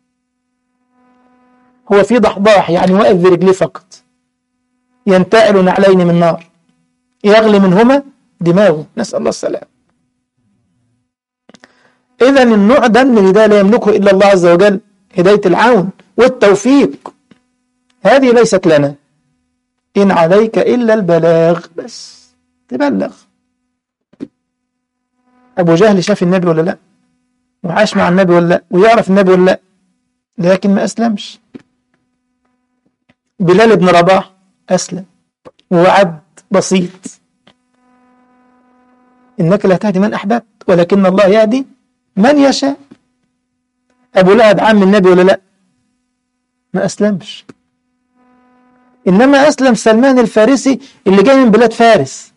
[SPEAKER 1] هو في ضحضاح يعني واقف برجليه فقط، ينتقل نعلين من نار يغلي منهما دماغه، نسأل الله السلام. إذا النوع ده من الهداية لا يملكه إلا الله عز وجل، هداية العون والتوفيق. هذه ليست لنا، إن عليك إلا البلاغ، بس تبلغ. أبو جهل شاف النبي ولا لا؟ وعاش مع النبي ولا لا؟ ويعرف النبي ولا لا؟ لكن ما أسلمش. بلال بن رباح أسلم وهو عبد بسيط. إنك لا تهدي من أحببت ولكن الله يهدي من يشاء. أبو لهب عم النبي ولا لا؟ ما أسلمش. إنما أسلم سلمان الفارسي اللي جاي من بلاد فارس،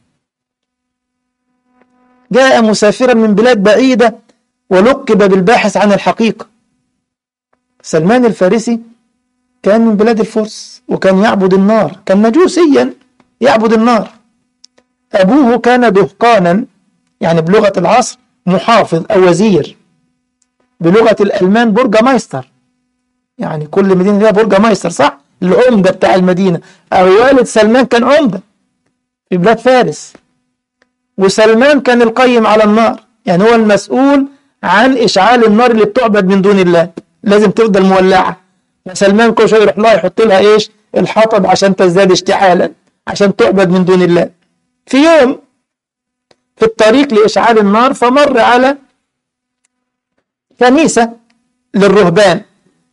[SPEAKER 1] جاء مسافرا من بلاد بعيدة ولقب بالباحث عن الحقيقة. سلمان الفارسي كان من بلاد الفرس وكان يعبد النار، كان مجوسيا يعبد النار. أبوه كان دهقانا، يعني بلغة العصر محافظ أو وزير، بلغة الألمان برجمايستر، يعني كل مدينة لها برجمايستر، صح؟ العمدة بتاع المدينة. أو والد سلمان كان عمدة في بلاد فارس، وسلمان كان القيم على النار، يعني هو المسؤول عن إشعال النار اللي بتعبد من دون الله، لازم تفضل مولعة. فسلمان كل شوية يروح لها يحط لها إيش؟ الحطب عشان تزداد اشتعالا، عشان تعبد من دون الله. في يوم في الطريق لإشعال النار فمر على كنيسة للرهبان،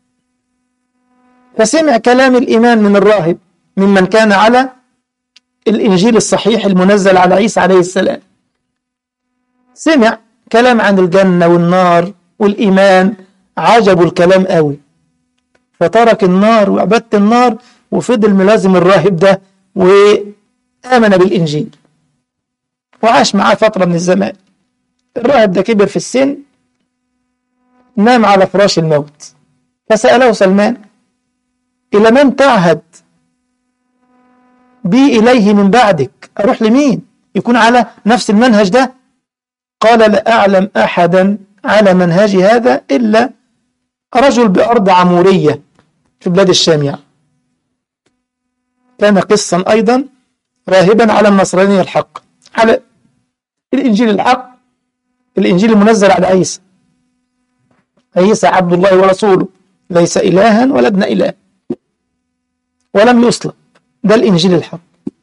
[SPEAKER 1] فسمع كلام الإيمان من الراهب ممن كان على الإنجيل الصحيح المنزل على عيسى عليه السلام. سمع كلام عن الجنة والنار والإيمان، عجبوا الكلام قوي، فترك النار وعبادة النار وفضل ملازم الراهب ده وآمن بالإنجيل وعاش معاه فترة من الزمان. الراهب ده كبر في السن، نام على فراش الموت، فسأله سلمان: إلى من تعهد بي إليه من بعدك؟ أروح لمين يكون على نفس المنهج ده؟ قال: لا أعلم أحدا على منهج هذا إلا رجل بأرض عمورية في بلاد الشام، يعني كان قسا أيضا راهبا على النصرانية الحق، على الإنجيل الحق، الإنجيل المنزل على عيسى، عيسى عبد الله ورسوله، ليس إلها ولا ابن إله ولم يصلب، ده الإنجيل الحق.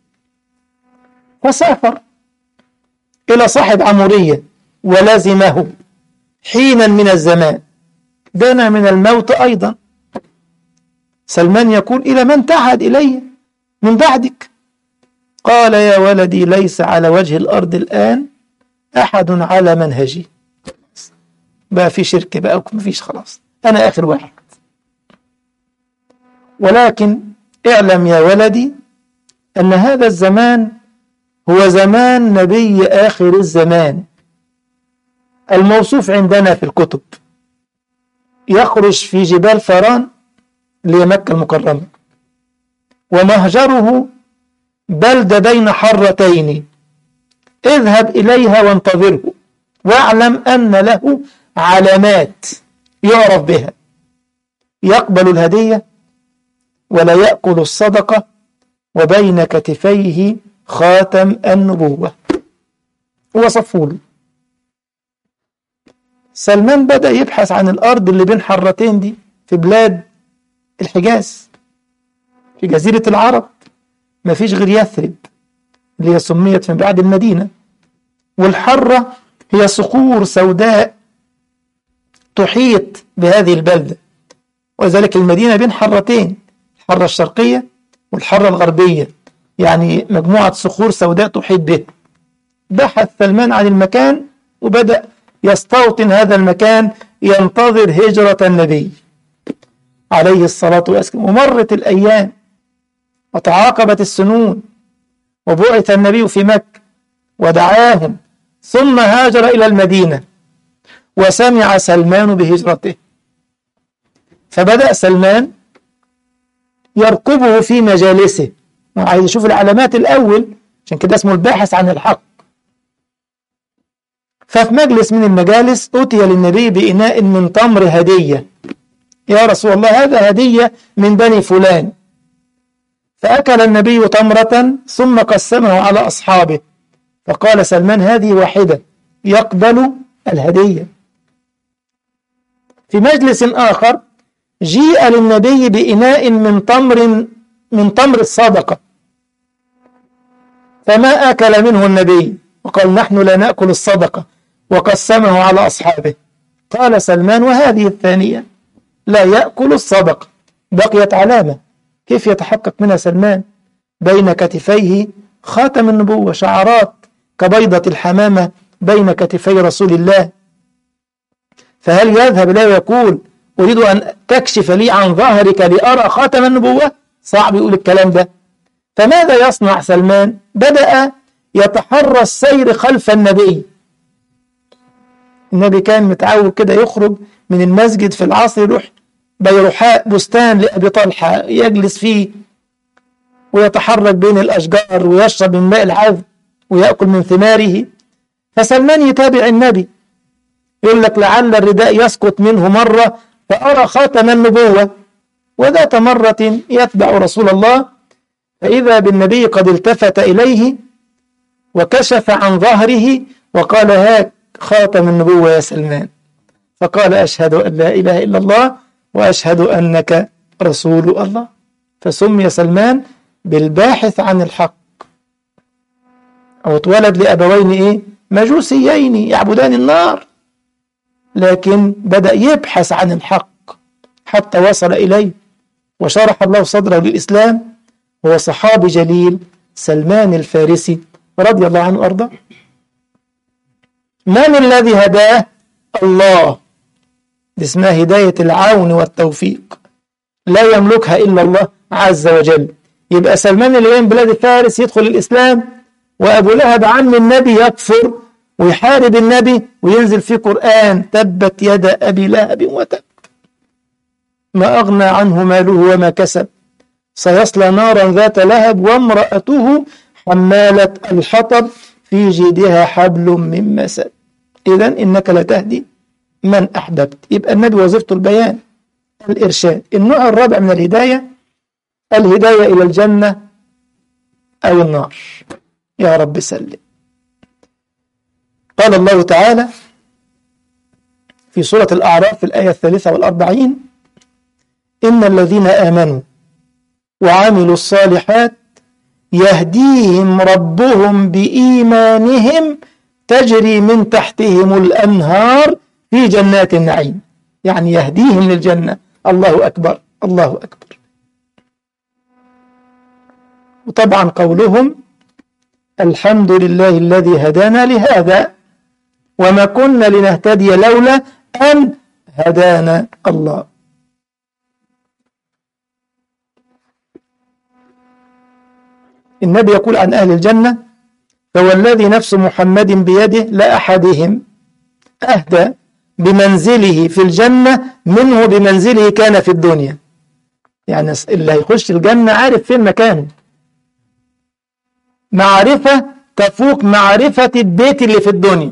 [SPEAKER 1] فسافر إلى صاحب عمورية ولازمه حينا من الزمان، دنا من الموت أيضا. سلمان يقول: إلى من تعهد إلي من بعدك؟ قال: يا ولدي، ليس على وجه الأرض الآن أحد على منهجي. بقى في شركة بقى ومفيش، خلاص أنا آخر واحد. ولكن اعلم يا ولدي أن هذا الزمان هو زمان نبي آخر الزمان الموصوف عندنا في الكتب، يخرج في جبال فاران لمكة المكرمة، ومهجره بلدة بين حرتين، اذهب إليها وانتظره، واعلم أن له علامات يعرف بها، يقبل الهدية ولا يأكل الصدقة، وبين كتفيه خاتم النبوة. وصفوا له. سلمان بدأ يبحث عن الأرض اللي بين حرتين دي في بلاد الحجاز، في جزيرة العرب، ما فيش غير يثرب اللي هي سميت من بعد المدينة، والحرة هي صخور سوداء تحيط بهذه البلدة، وذلك المدينة بين حرتين، الحرة الشرقية والحرة الغربية، يعني مجموعة صخور سوداء تحيط به. بحث سلمان عن المكان وبدأ يستوطن هذا المكان، ينتظر هجرة النبي عليه الصلاة والسلام. ومرت الأيام وتعاقبت السنون، وبعث النبي في مكة ودعاهم، ثم هاجر إلى المدينة، وسمع سلمان بهجرته، فبدأ سلمان يرقبه في مجالسه، وعايز يشوف العلامات الأول، عشان كده اسمه الباحث عن الحق. ففي مجلس من المجالس أتي للنبي بإناء من تمر هدية: يا رسول الله، هذا هدية من بني فلان. فأكل النبي تمرة ثم قسمه على أصحابه، فقال سلمان: هذه واحدة، يقبل الهدية. في مجلس آخر جيء للنبي بإناء من تمر من تمر الصدقة، فما أكل منه النبي، وقال: نحن لا نأكل الصدقة، وقسمه على أصحابه. قال سلمان: وهذه الثانية، لا يأكل الصدقة. بقيت علامة، كيف يتحقق منها سلمان؟ بين كتفيه خاتم النبوة، شعرات كبيضة الحمامة بين كتفي رسول الله. فهل يذهب له ويقول: أريد أن تكشف لي عن ظهرك لأرى خاتم النبوة؟ صعب يقول الكلام ده. فماذا يصنع سلمان؟ بدأ يتحرى السير خلف النبي. النبي كان متعود كده يخرج من المسجد في العصر، يروح بيروحاء بستان لأبي طلحة يجلس فيه ويتحرك بين الأشجار ويشرب من ماء العذب ويأكل من ثماره. فسلمان يتابع النبي، يقول لك: لعل الرداء يسقط منه مرة فأرى خاتم النبوة. وذات مرة يتبع رسول الله، فإذا بالنبي قد التفت إليه وكشف عن ظهره وقال: هاك خاتم النبوة يا سلمان. فقال: أشهد أن لا إله إلا الله وأشهد أنك رسول الله. فسمي سلمان بالباحث عن الحق. أو اتولد لأبوين إيه؟ مجوسيين يعبدان النار، لكن بدأ يبحث عن الحق حتى وصل إليه وشرح الله صدره للإسلام. هو صحابي جليل سلمان الفارسي رضي الله عنه وأرضاه. من الذي هداه؟ الله. دي اسمها هداية العون والتوفيق، لا يملكها إلا الله عز وجل. يبقى سلمان اللي من بلاد فارس يدخل الإسلام، وأبو لهب عم النبي يكفر ويحارب النبي، وينزل في قرآن تبت يد أبي لهب وتب ما أغنى عنه ماله وما كسب سيصلى نارا ذات لهب وامرأته حمالة الحطب في جيدها حبل من مسد. إذن إنك لتهدي من أحببت. يبقى النبي وظيفته البيان، الإرشاد. النوع الرابع من الهداية الهداية إلى الجنة أو النار، يا رب سلم. قال الله تعالى في سورة الأعراف في الآية الثالثة والأربعين: إن الذين آمنوا وعملوا الصالحات يهديهم ربهم بإيمانهم تجري من تحتهم الأنهار في جنات النعيم. يعني يهديهم للجنة. الله أكبر، الله أكبر. وطبعا قولهم الحمد لله الذي هدانا لهذا وما كنا لنهتدي لولا أن هدانا الله. النبي يقول عن أهل الجنة: فوالذي نفس محمد بيده لأحدهم أهدى بمنزله في الجنة منه بمنزله كان في الدنيا. يعني اللي هيخش الجنة عارف فين مكانه، معرفة تفوق معرفة البيت اللي في الدنيا.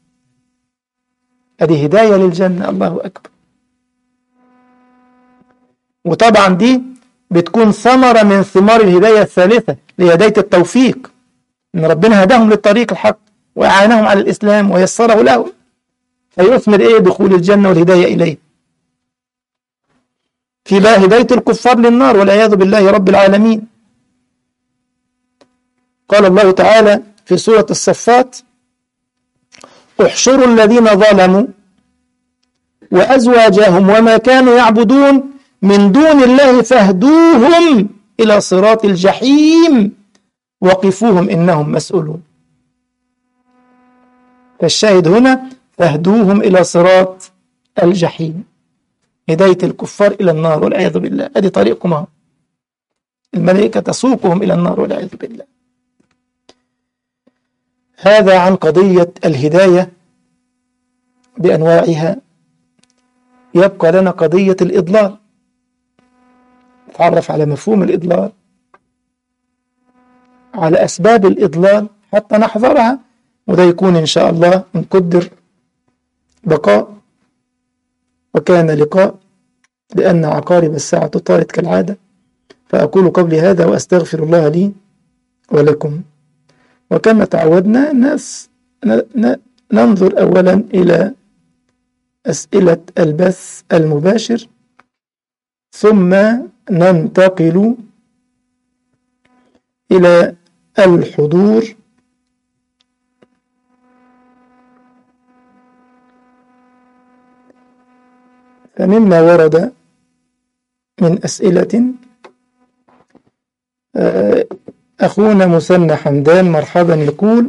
[SPEAKER 1] هذه هداية للجنة. الله أكبر. وطبعا دي بتكون ثمرة من ثمار الهداية الثالثة لهداية التوفيق، إن ربنا هداهم للطريق الحق وأعانهم على الإسلام ويسره له، فيثمر إيه؟ دخول الجنة والهداية إليه. في بقى هداية الكفار للنار والعياذ بالله رب العالمين. قال الله تعالى في سورة الصفات: احشروا الذين ظلموا وأزواجهم وما كانوا يعبدون من دون الله فاهدوهم إلى صراط الجحيم وقفوهم إنهم مسؤولون. فالشاهد هنا فاهدوهم إلى صراط الجحيم، هداية الكفار إلى النار والعياذ بالله. هذه طريقكم، الملائكة تسوقهم إلى النار والعياذ بالله. هذا عن قضية الهداية بأنواعها. يبقى لنا قضية الإضلال، نتعرف على مفهوم الإضلال، على أسباب الإضلال حتى نحذرها، وده يكون إن شاء الله نقدر بقاء وكان لقاء، لأن عقارب الساعة طارت كالعادة. فأقول قولي هذا وأستغفر الله لي ولكم. وكما تعودنا ناس ننظر أولا إلى أسئلة البث المباشر، ثم ننتقل إلى الحضور فمما ورد من أسئلة أخونا مثنى حمدان مرحبا يقول: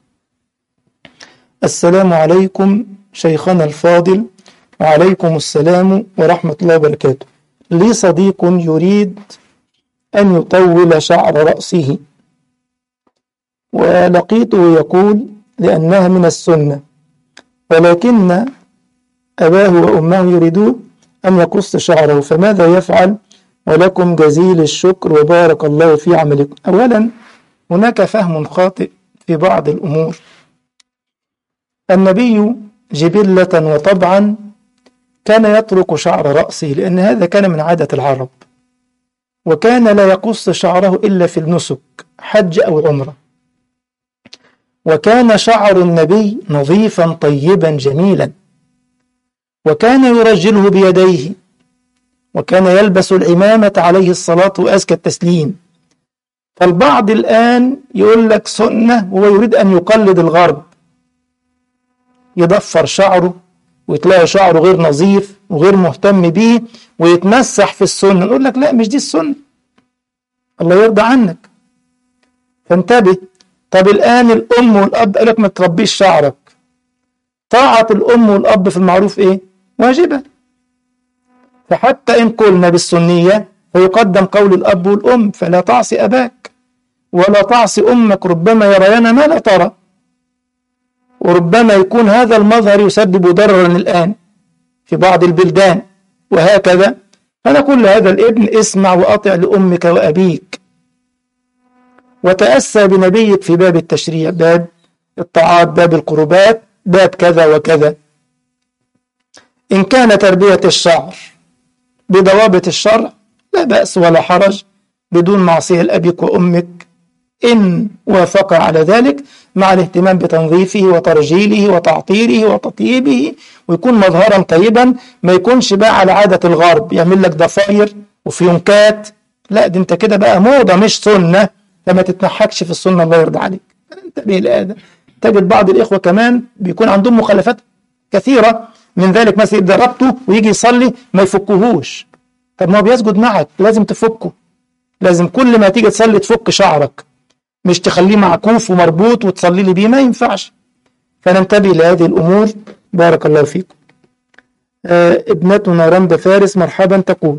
[SPEAKER 1] السلام عليكم شيخنا الفاضل. وعليكم السلام ورحمة الله وبركاته. لي صديق يريد أن يطول شعر رأسه، ولقيته يقول لأنها من السنة، ولكن أباه وأمه يريدون أن يقص شعره، فماذا يفعل؟ ولكم جزيل الشكر وبارك الله في عملكم. أولا هناك فهم خاطئ في بعض الأمور. النبي جبلة وطبعا كان يترك شعر رأسه، لأن هذا كان من عادة العرب، وكان لا يقص شعره إلا في النسك حج أو عمرة. وكان شعر النبي نظيفا طيبا جميلا، وكان يرجله بيديه، وكان يلبس العمامة عليه الصلاة وأزكى التسليم، فالبعض الآن يقول لك سنة وهو يريد أن يقلد الغرب، يضفر شعره وتلاقي شعره غير نظيف وغير مهتم بيه ويتمسح في السنة. نقول لك لا، مش دي السنة، الله يرضى عنك، فانتبه. طب الآن الأم والأب قالك ما تربيش شعرك، طاعة الأم والأب في المعروف إيه؟ واجبة. فحتى إن قلنا بالسنية فيقدم قول الأب والأم، فلا تعصي أباك ولا تعصي أمك، ربما يريان ما لا ترى، وربما يكون هذا المظهر يسبب ضررا الآن في بعض البلدان وهكذا. فنقول لهذا الابن اسمع وأطع لأمك وأبيك، وتأسى بنبيك في باب التشريع، باب الطاعات، باب القربات، باب كذا وكذا. إن كان تربية الشعر بضوابط الشرع لا بأس ولا حرج، بدون معصية لأبيك وأمك إن وافق على ذلك، مع الاهتمام بتنظيفه وترجيله وتعطيره وتطييبه، ويكون مظهرا طيبا، ما يكونش بقى على عادة الغرب يعمل لك ضفاير وفيونكات. لا، دي انت كده بقى موضة مش سنة، فما تتنحكش في السنة، الله يرضى عليك. انتبه لهذا. تجد بعض الإخوة كمان بيكون عندهم مخالفات كثيرة من ذلك، مثلا يبدأ ربطه ويجي يصلي ما يفكهوش. طب ما هو بيسجد معك، لازم تفكه، لازم كل ما تيجي تصلي تفك شعرك، مش تخليه معكوف ومربوط وتصلي لي بيه، ما ينفعش. فننتبه لهذه الأمور. بارك الله فيكم. آه ابنتنا رمضة فارس مرحبا، تقول: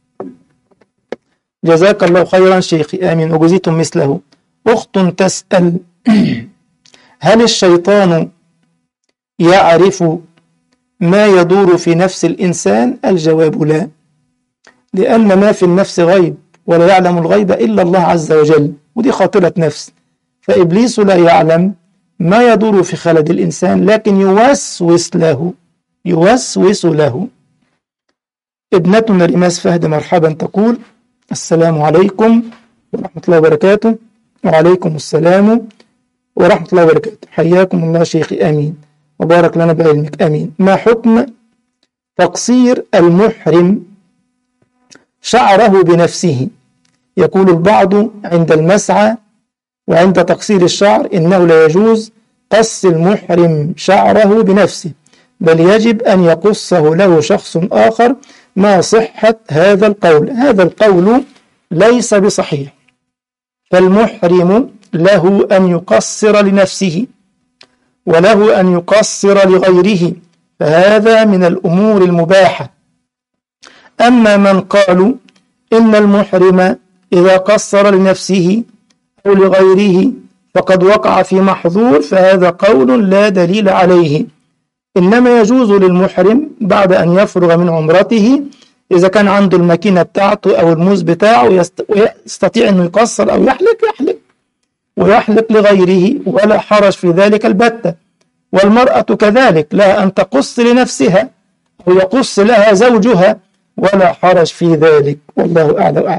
[SPEAKER 1] جزاك الله خيرا شيخي، آمين وجزيتم مثله. أخت تسأل: هل الشيطان يعرف ما يدور في نفس الإنسان؟ الجواب لا، لأن ما في النفس غيب، ولا يعلم الغيب إلا الله عز وجل، ودي خاطرة نفس. فإبليس لا يعلم ما يدور في خلد الإنسان، لكن يوسوس له يوسوس له. ابنتنا رماس فهد مرحبا، تقول: السلام عليكم ورحمة الله وبركاته. وعليكم السلام ورحمة الله وبركاته، حياكم الله شيخي، آمين وبارك لنا بعلمك، آمين. ما حكم تقصير المحرم شعره بنفسه؟ يقول البعض عند المسعى وعند تقصير الشعر إنه لا يجوز قص المحرم شعره بنفسه، بل يجب أن يقصه له شخص آخر. ما صحة هذا القول؟ هذا القول ليس بصحيح، فالمحرم له أن يقصر لنفسه وله أن يقصر لغيره، فهذا من الأمور المباحة. أما من قالوا إن المحرم إذا قصر لنفسه أو لغيره فقد وقع في محظور، فهذا قول لا دليل عليه. إنما يجوز للمحرم بعد أن يفرغ من عمرته، إذا كان عنده الماكينة بتاعته أو الموز بتاعه يستطيع أنه يقصر أو يحلق يحلق ويحلق لغيره، ولا حرج في ذلك البتة. والمرأة كذلك لها أن تقص لنفسها أو يقص لها زوجها، ولا حرج في ذلك، والله أعلى وأعلم.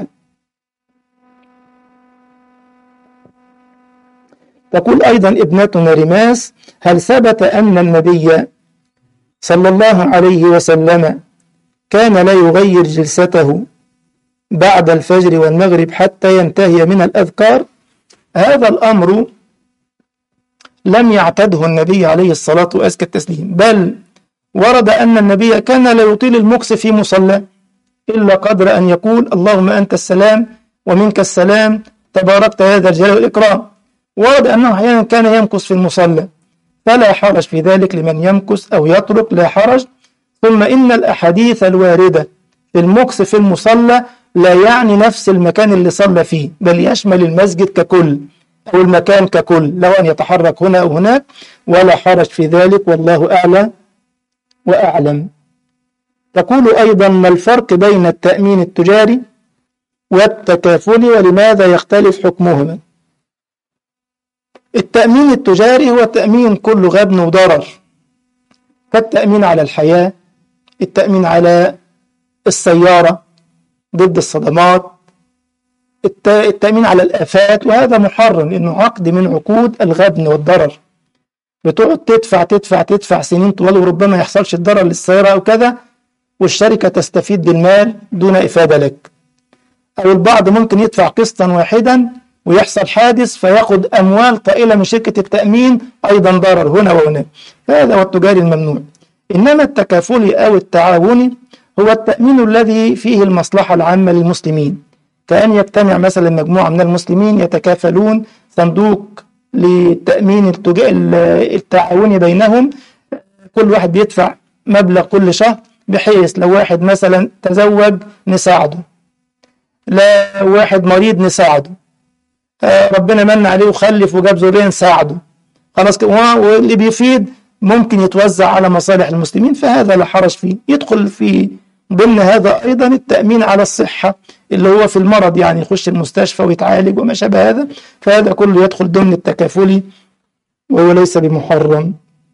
[SPEAKER 1] تقول أيضا ابنتنا رماس: هل ثبت أن النبي صلى الله عليه وسلم كان لا يغير جلسته بعد الفجر والمغرب حتى ينتهي من الأذكار؟ هذا الأمر لم يعتده النبي عليه الصلاة وأزكى التسليم، بل ورد أن النبي كان لا يطيل المكث في مصلى إلا قدر أن يقول: اللهم أنت السلام ومنك السلام تباركت يا ذا الجلال والإكرام. ورد أنه أحيانا كان يمكث في المصلى، فلا حرج في ذلك لمن يمكث أو يترك، لا حرج. ثم إن الأحاديث الواردة في المكث في المصلى لا يعني نفس المكان اللي صلى فيه، بل يشمل المسجد ككل أو المكان ككل، لو أن يتحرك هنا أو هناك، ولا حرج في ذلك، والله أعلى وأعلم. تقول أيضا: ما الفرق بين التأمين التجاري والتكافل، ولماذا يختلف حكمهما؟ التأمين التجاري هو تأمين كل غبن وضرر، كالتأمين على الحياة، التأمين على السيارة ضد الصدمات، التأمين على الآفات، وهذا محرم لأنه عقد من عقود الغبن والضرر. بتقعد تدفع تدفع تدفع سنين طوال وربما يحصلش الضرر للسيارة أو كذا، والشركة تستفيد بالمال دون إفادة لك. أو البعض ممكن يدفع قسطا واحدا ويحصل حادث فياخد أموال طائلة من شركة التأمين أيضا ضرر هنا وهنا. هذا هو التجاري الممنوع. إنما التكافلي أو التعاوني هو التأمين الذي فيه المصلحة العامة للمسلمين، كأن يجتمع مثلا مجموعة من المسلمين يتكافلون صندوق للتأمين التعاوني بينهم، كل واحد بيدفع مبلغ كل شهر، بحيث لو واحد مثلا تزوج نساعده، لا واحد مريض نساعده، ربنا من عليه وخلف وجاب ذرية نساعده، خلاص كده. واللي بيفيد ممكن يتوزع على مصالح المسلمين، فهذا لا حرج فيه. يدخل في ضمن هذا أيضا التأمين على الصحة اللي هو في المرض، يعني يخش المستشفى ويتعالج وما شابه هذا، فهذا كله يدخل ضمن التكافلي وهو ليس بمحرم.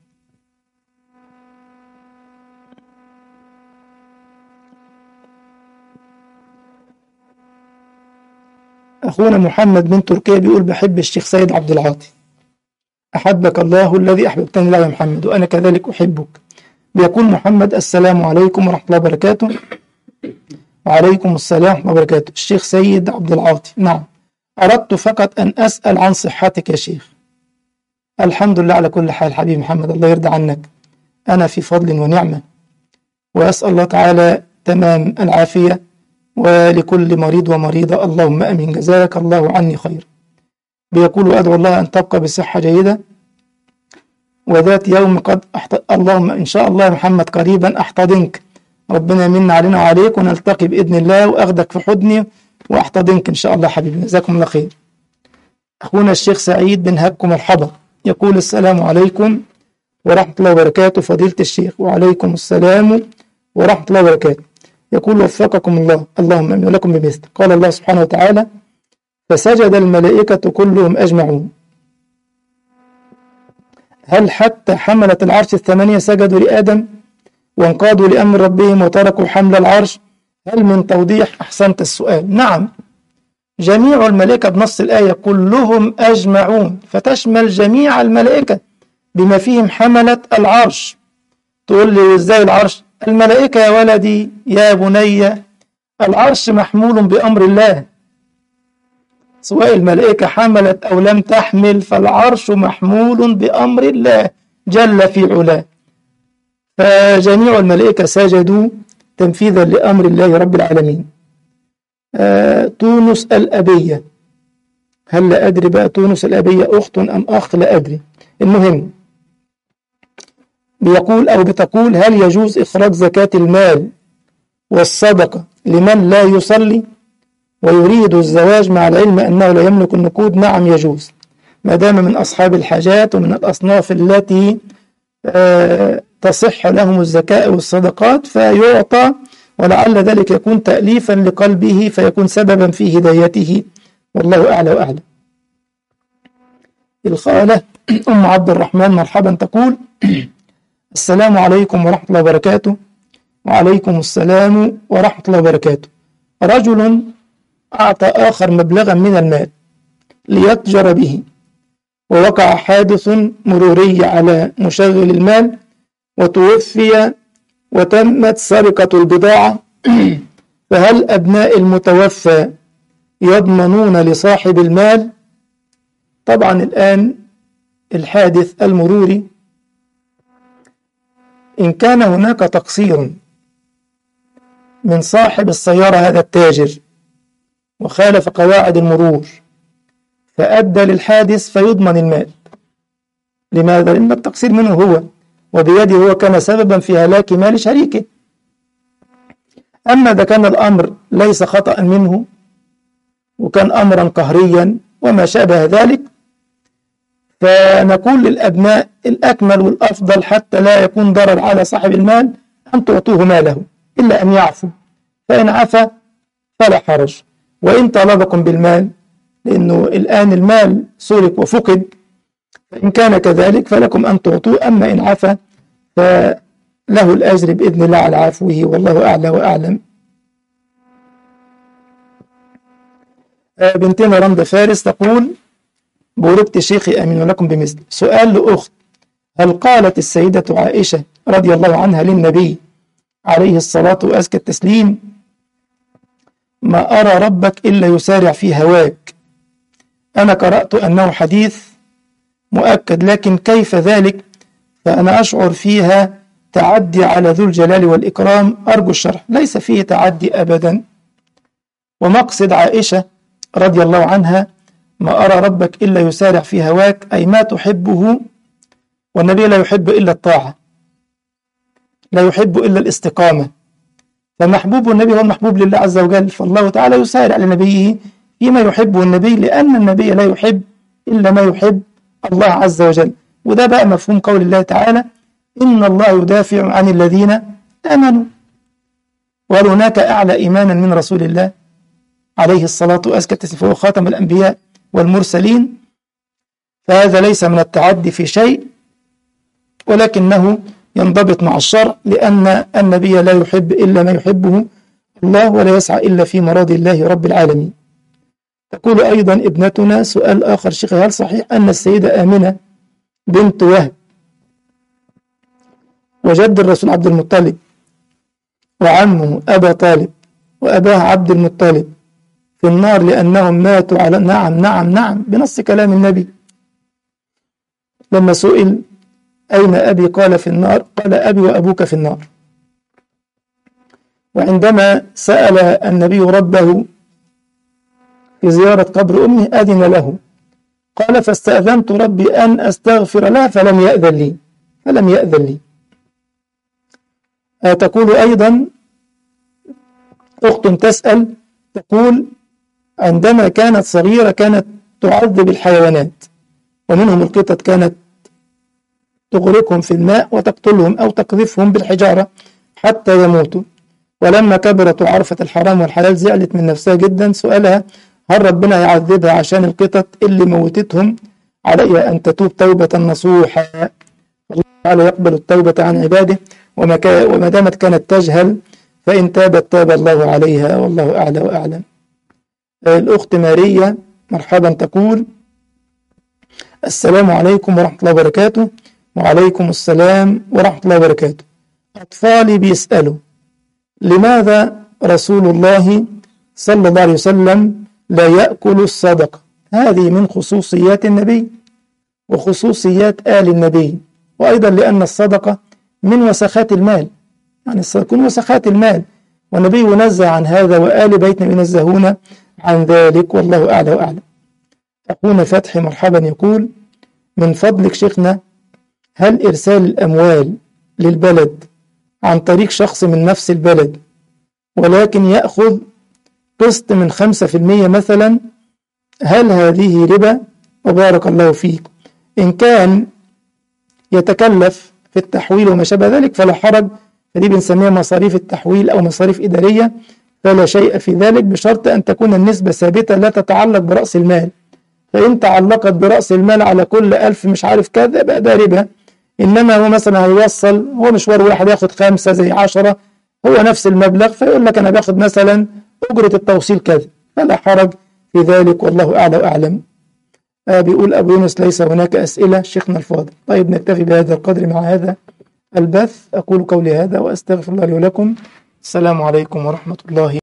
[SPEAKER 1] أخونا محمد من تركيا بيقول بحب الشيخ سيد عبد العاطي. أحبك الله الذي أحببتني له يا محمد وأنا كذلك أحبك. بيقول محمد السلام عليكم ورحمة الله وبركاته. وعليكم السلام ورحمة الله وبركاته. الشيخ سيد عبد العاطي. نعم، أردت فقط أن أسأل عن صحتك يا شيخ. الحمد لله على كل حال حبيبي محمد، الله يرضى عنك، أنا في فضل ونعمة، وأسأل الله تعالى تمام العافية ولكل مريض ومريضة، اللهم أمين، جزاك الله عني خير. بيقول أدعو الله أن تبقى بصحة جيدة وذات يوم قد أحت... اللهم إن شاء الله يا محمد قريبا أحتضنك، ربنا يمن علينا وعليك ونلتقي بإذن الله وأخذك في حضني وأحتضنك إن شاء الله حبيبي، جزاكم الله خير. أخونا الشيخ سعيد بن هبكم مرحبا، يقول السلام عليكم ورحمة الله وبركاته فضيلة الشيخ. وعليكم السلام ورحمة الله وبركاته. يقول وفقكم الله، اللهم امين ولكم بمثل. قال الله سبحانه وتعالى فسجد الملائكة كلهم أجمعون. هل حتى حملة العرش الثمانية سجدوا لآدم وانقادوا لأمر ربهم وتركوا حمل العرش؟ هل من توضيح؟ أحسنت السؤال. نعم، جميع الملائكة بنص الآية كلهم أجمعون، فتشمل جميع الملائكة بما فيهم حملة العرش. تقول لي إزاي العرش؟ الملائكة يا ولدي يا بني، العرش محمول بأمر الله، سواء الملائكة حملت أو لم تحمل فالعرش محمول بأمر الله جل في علاه. فجميع الملائكة سجدوا تنفيذا لأمر الله رب العالمين. آه تونس الأبية، هل لا أدري بقى تونس الأبية أخت أم أخ، لا أدري. المهم بيقول أو بتقول هل يجوز إخراج زكاة المال والصدقة لمن لا يصلي ويريد الزواج مع العلم أنه لا يملك النقود؟ نعم يجوز، ما دام من أصحاب الحاجات ومن الأصناف التي آه تصح لهم الزكاة والصدقات فيعطى، ولعل ذلك يكون تأليفا لقلبه فيكون سببا في هدايته، والله أعلى وأعلم. الخالة أم عبد الرحمن مرحبا، تقول السلام عليكم ورحمة الله وبركاته. وعليكم السلام ورحمة الله وبركاته. رجل أعطى آخر مبلغا من المال ليتجر به، ووقع حادث مروري على مشغل المال وتوفي وتمت سرقة البضاعة، فهل أبناء المتوفى يضمنون لصاحب المال؟ طبعا الآن الحادث المروري إن كان هناك تقصير من صاحب السيارة هذا التاجر وخالف قواعد المرور فأدى للحادث فيضمن المال. لماذا؟ لأن التقصير منه هو وبيده هو كان سببا في هلاك مال شريكه. أما إذا كان الأمر ليس خطأ منه وكان أمرا قهريا وما شابه ذلك، فنقول للأبناء الأكمل والأفضل حتى لا يكون ضرر على صاحب المال أن تعطوه ماله إلا أن يعفو، فإن عفا فلا حرج. وإن طالبكم بالمال لأنه الآن المال سرق وفقد، فإن كان كذلك فلكم أن تعطوه، أما إن عفا فله الأجر بإذن الله على عفوه، والله أعلى وأعلم. بنتنا رمضة فارس تقول بوركت شيخي أمين ولكم بمثل. سؤال لأخت، هل قالت السيدة عائشة رضي الله عنها للنبي عليه الصلاة وأزكى التسليم ما أرى ربك إلا يسارع في هواك، أنا قرأت أنه حديث مؤكد، لكن كيف ذلك؟ فأنا أشعر فيها تعدي على ذو الجلال والإكرام، أرجو الشرح. ليس فيه تعدي أبدا، ومقصد عائشة رضي الله عنها ما أرى ربك إلا يسارع في هواك، أي ما تحبه، والنبي لا يحب إلا الطاعة، لا يحب إلا الاستقامة، فمحبوب النبي هو المحبوب لله عز وجل، فالله تعالى يسارع لنبيه فيما يحبه النبي، لأن النبي لا يحب إلا ما يحب الله عز وجل. وده بقى مفهوم قول الله تعالى إن الله يدافع عن الذين آمنوا، وهل هناك أعلى إيمانا من رسول الله عليه الصلاة وأزكى التسليم، فهو خاتم الأنبياء والمرسلين. فهذا ليس من التعدي في شيء، ولكنه ينضبط مع الشرع، لأن النبي لا يحب إلا ما يحبه الله، ولا يسعى إلا في مراضي الله رب العالمين. تقول أيضا ابنتنا سؤال آخر شيخ، هل صحيح أن السيدة آمنة بنت وهب وجد الرسول عبد المطلب وعمه أبا طالب وأباه عبد المطلب في النار لأنهم ماتوا على نعم نعم نعم بنص كلام النبي؟ لما سئل أين أبي قال في النار، قال أبي وأبوك في النار. وعندما سأل النبي ربه في زيارة قبر أمه أذن له، قال فاستأذنت ربي أن أستغفر لها فلم يأذن لي فلم يأذن لي تقول أيضا أخت تسأل، تقول عندما كانت صغيرة كانت تعذب الحيوانات، ومنهم القطط كانت تغرقهم في الماء وتقتلهم أو تقذفهم بالحجارة حتى يموتوا، ولما كبرت وعرفت الحرام والحلال زعلت من نفسها جدا. سؤالها هل ربنا يعذبها عشان القطط اللي موتتهم؟ عليها أن تتوب توبة نصوحة، الله تعالى يقبل التوبة عن عباده، وما دامت كانت تجهل فإن تابت تاب الله عليها، والله أعلى وأعلم. الأخت ماريا مرحبا تقول السلام عليكم ورحمة الله وبركاته. وعليكم السلام ورحمة الله وبركاته. أطفالي بيسألوا لماذا رسول الله صلى الله عليه وسلم لا يأكل الصدقة؟ هذه من خصوصيات النبي وخصوصيات آل النبي، وأيضا لأن الصدقة من وسخات المال، يعني تكون وسخات المال، والنبي ينزه عن هذا وآل بيتنا ينزهون عن ذلك، والله أعلى وأعلم. أخونا فتحي مرحبا يقول من فضلك شيخنا، هل إرسال الأموال للبلد عن طريق شخص من نفس البلد ولكن يأخذ قسط من خمسة في المية مثلا، هل هذه ربا؟ وبارك الله فيك. إن كان يتكلف في التحويل وما شابه ذلك فلا حرج، فدي بنسميها مصاريف التحويل أو مصاريف إدارية، فلا شيء في ذلك، بشرط أن تكون النسبة ثابتة لا تتعلق برأس المال. فإن تعلقت برأس المال على كل ألف مش عارف كذا بقى ده ربا، إنما هو مثلا هيوصل هو مشوار واحد ياخد خمسة زي عشرة، هو نفس المبلغ، فيقول لك أنا باخد مثلا أجرة التوصيل كذا، فلا حرج في ذلك، والله أعلى وأعلم. آه بيقول أبو يونس ليس هناك أسئلة شيخنا الفاضل. طيب نكتفي بهذا القدر مع هذا البث. أقول قولي هذا وأستغفر الله لي ولكم. السلام عليكم ورحمة الله.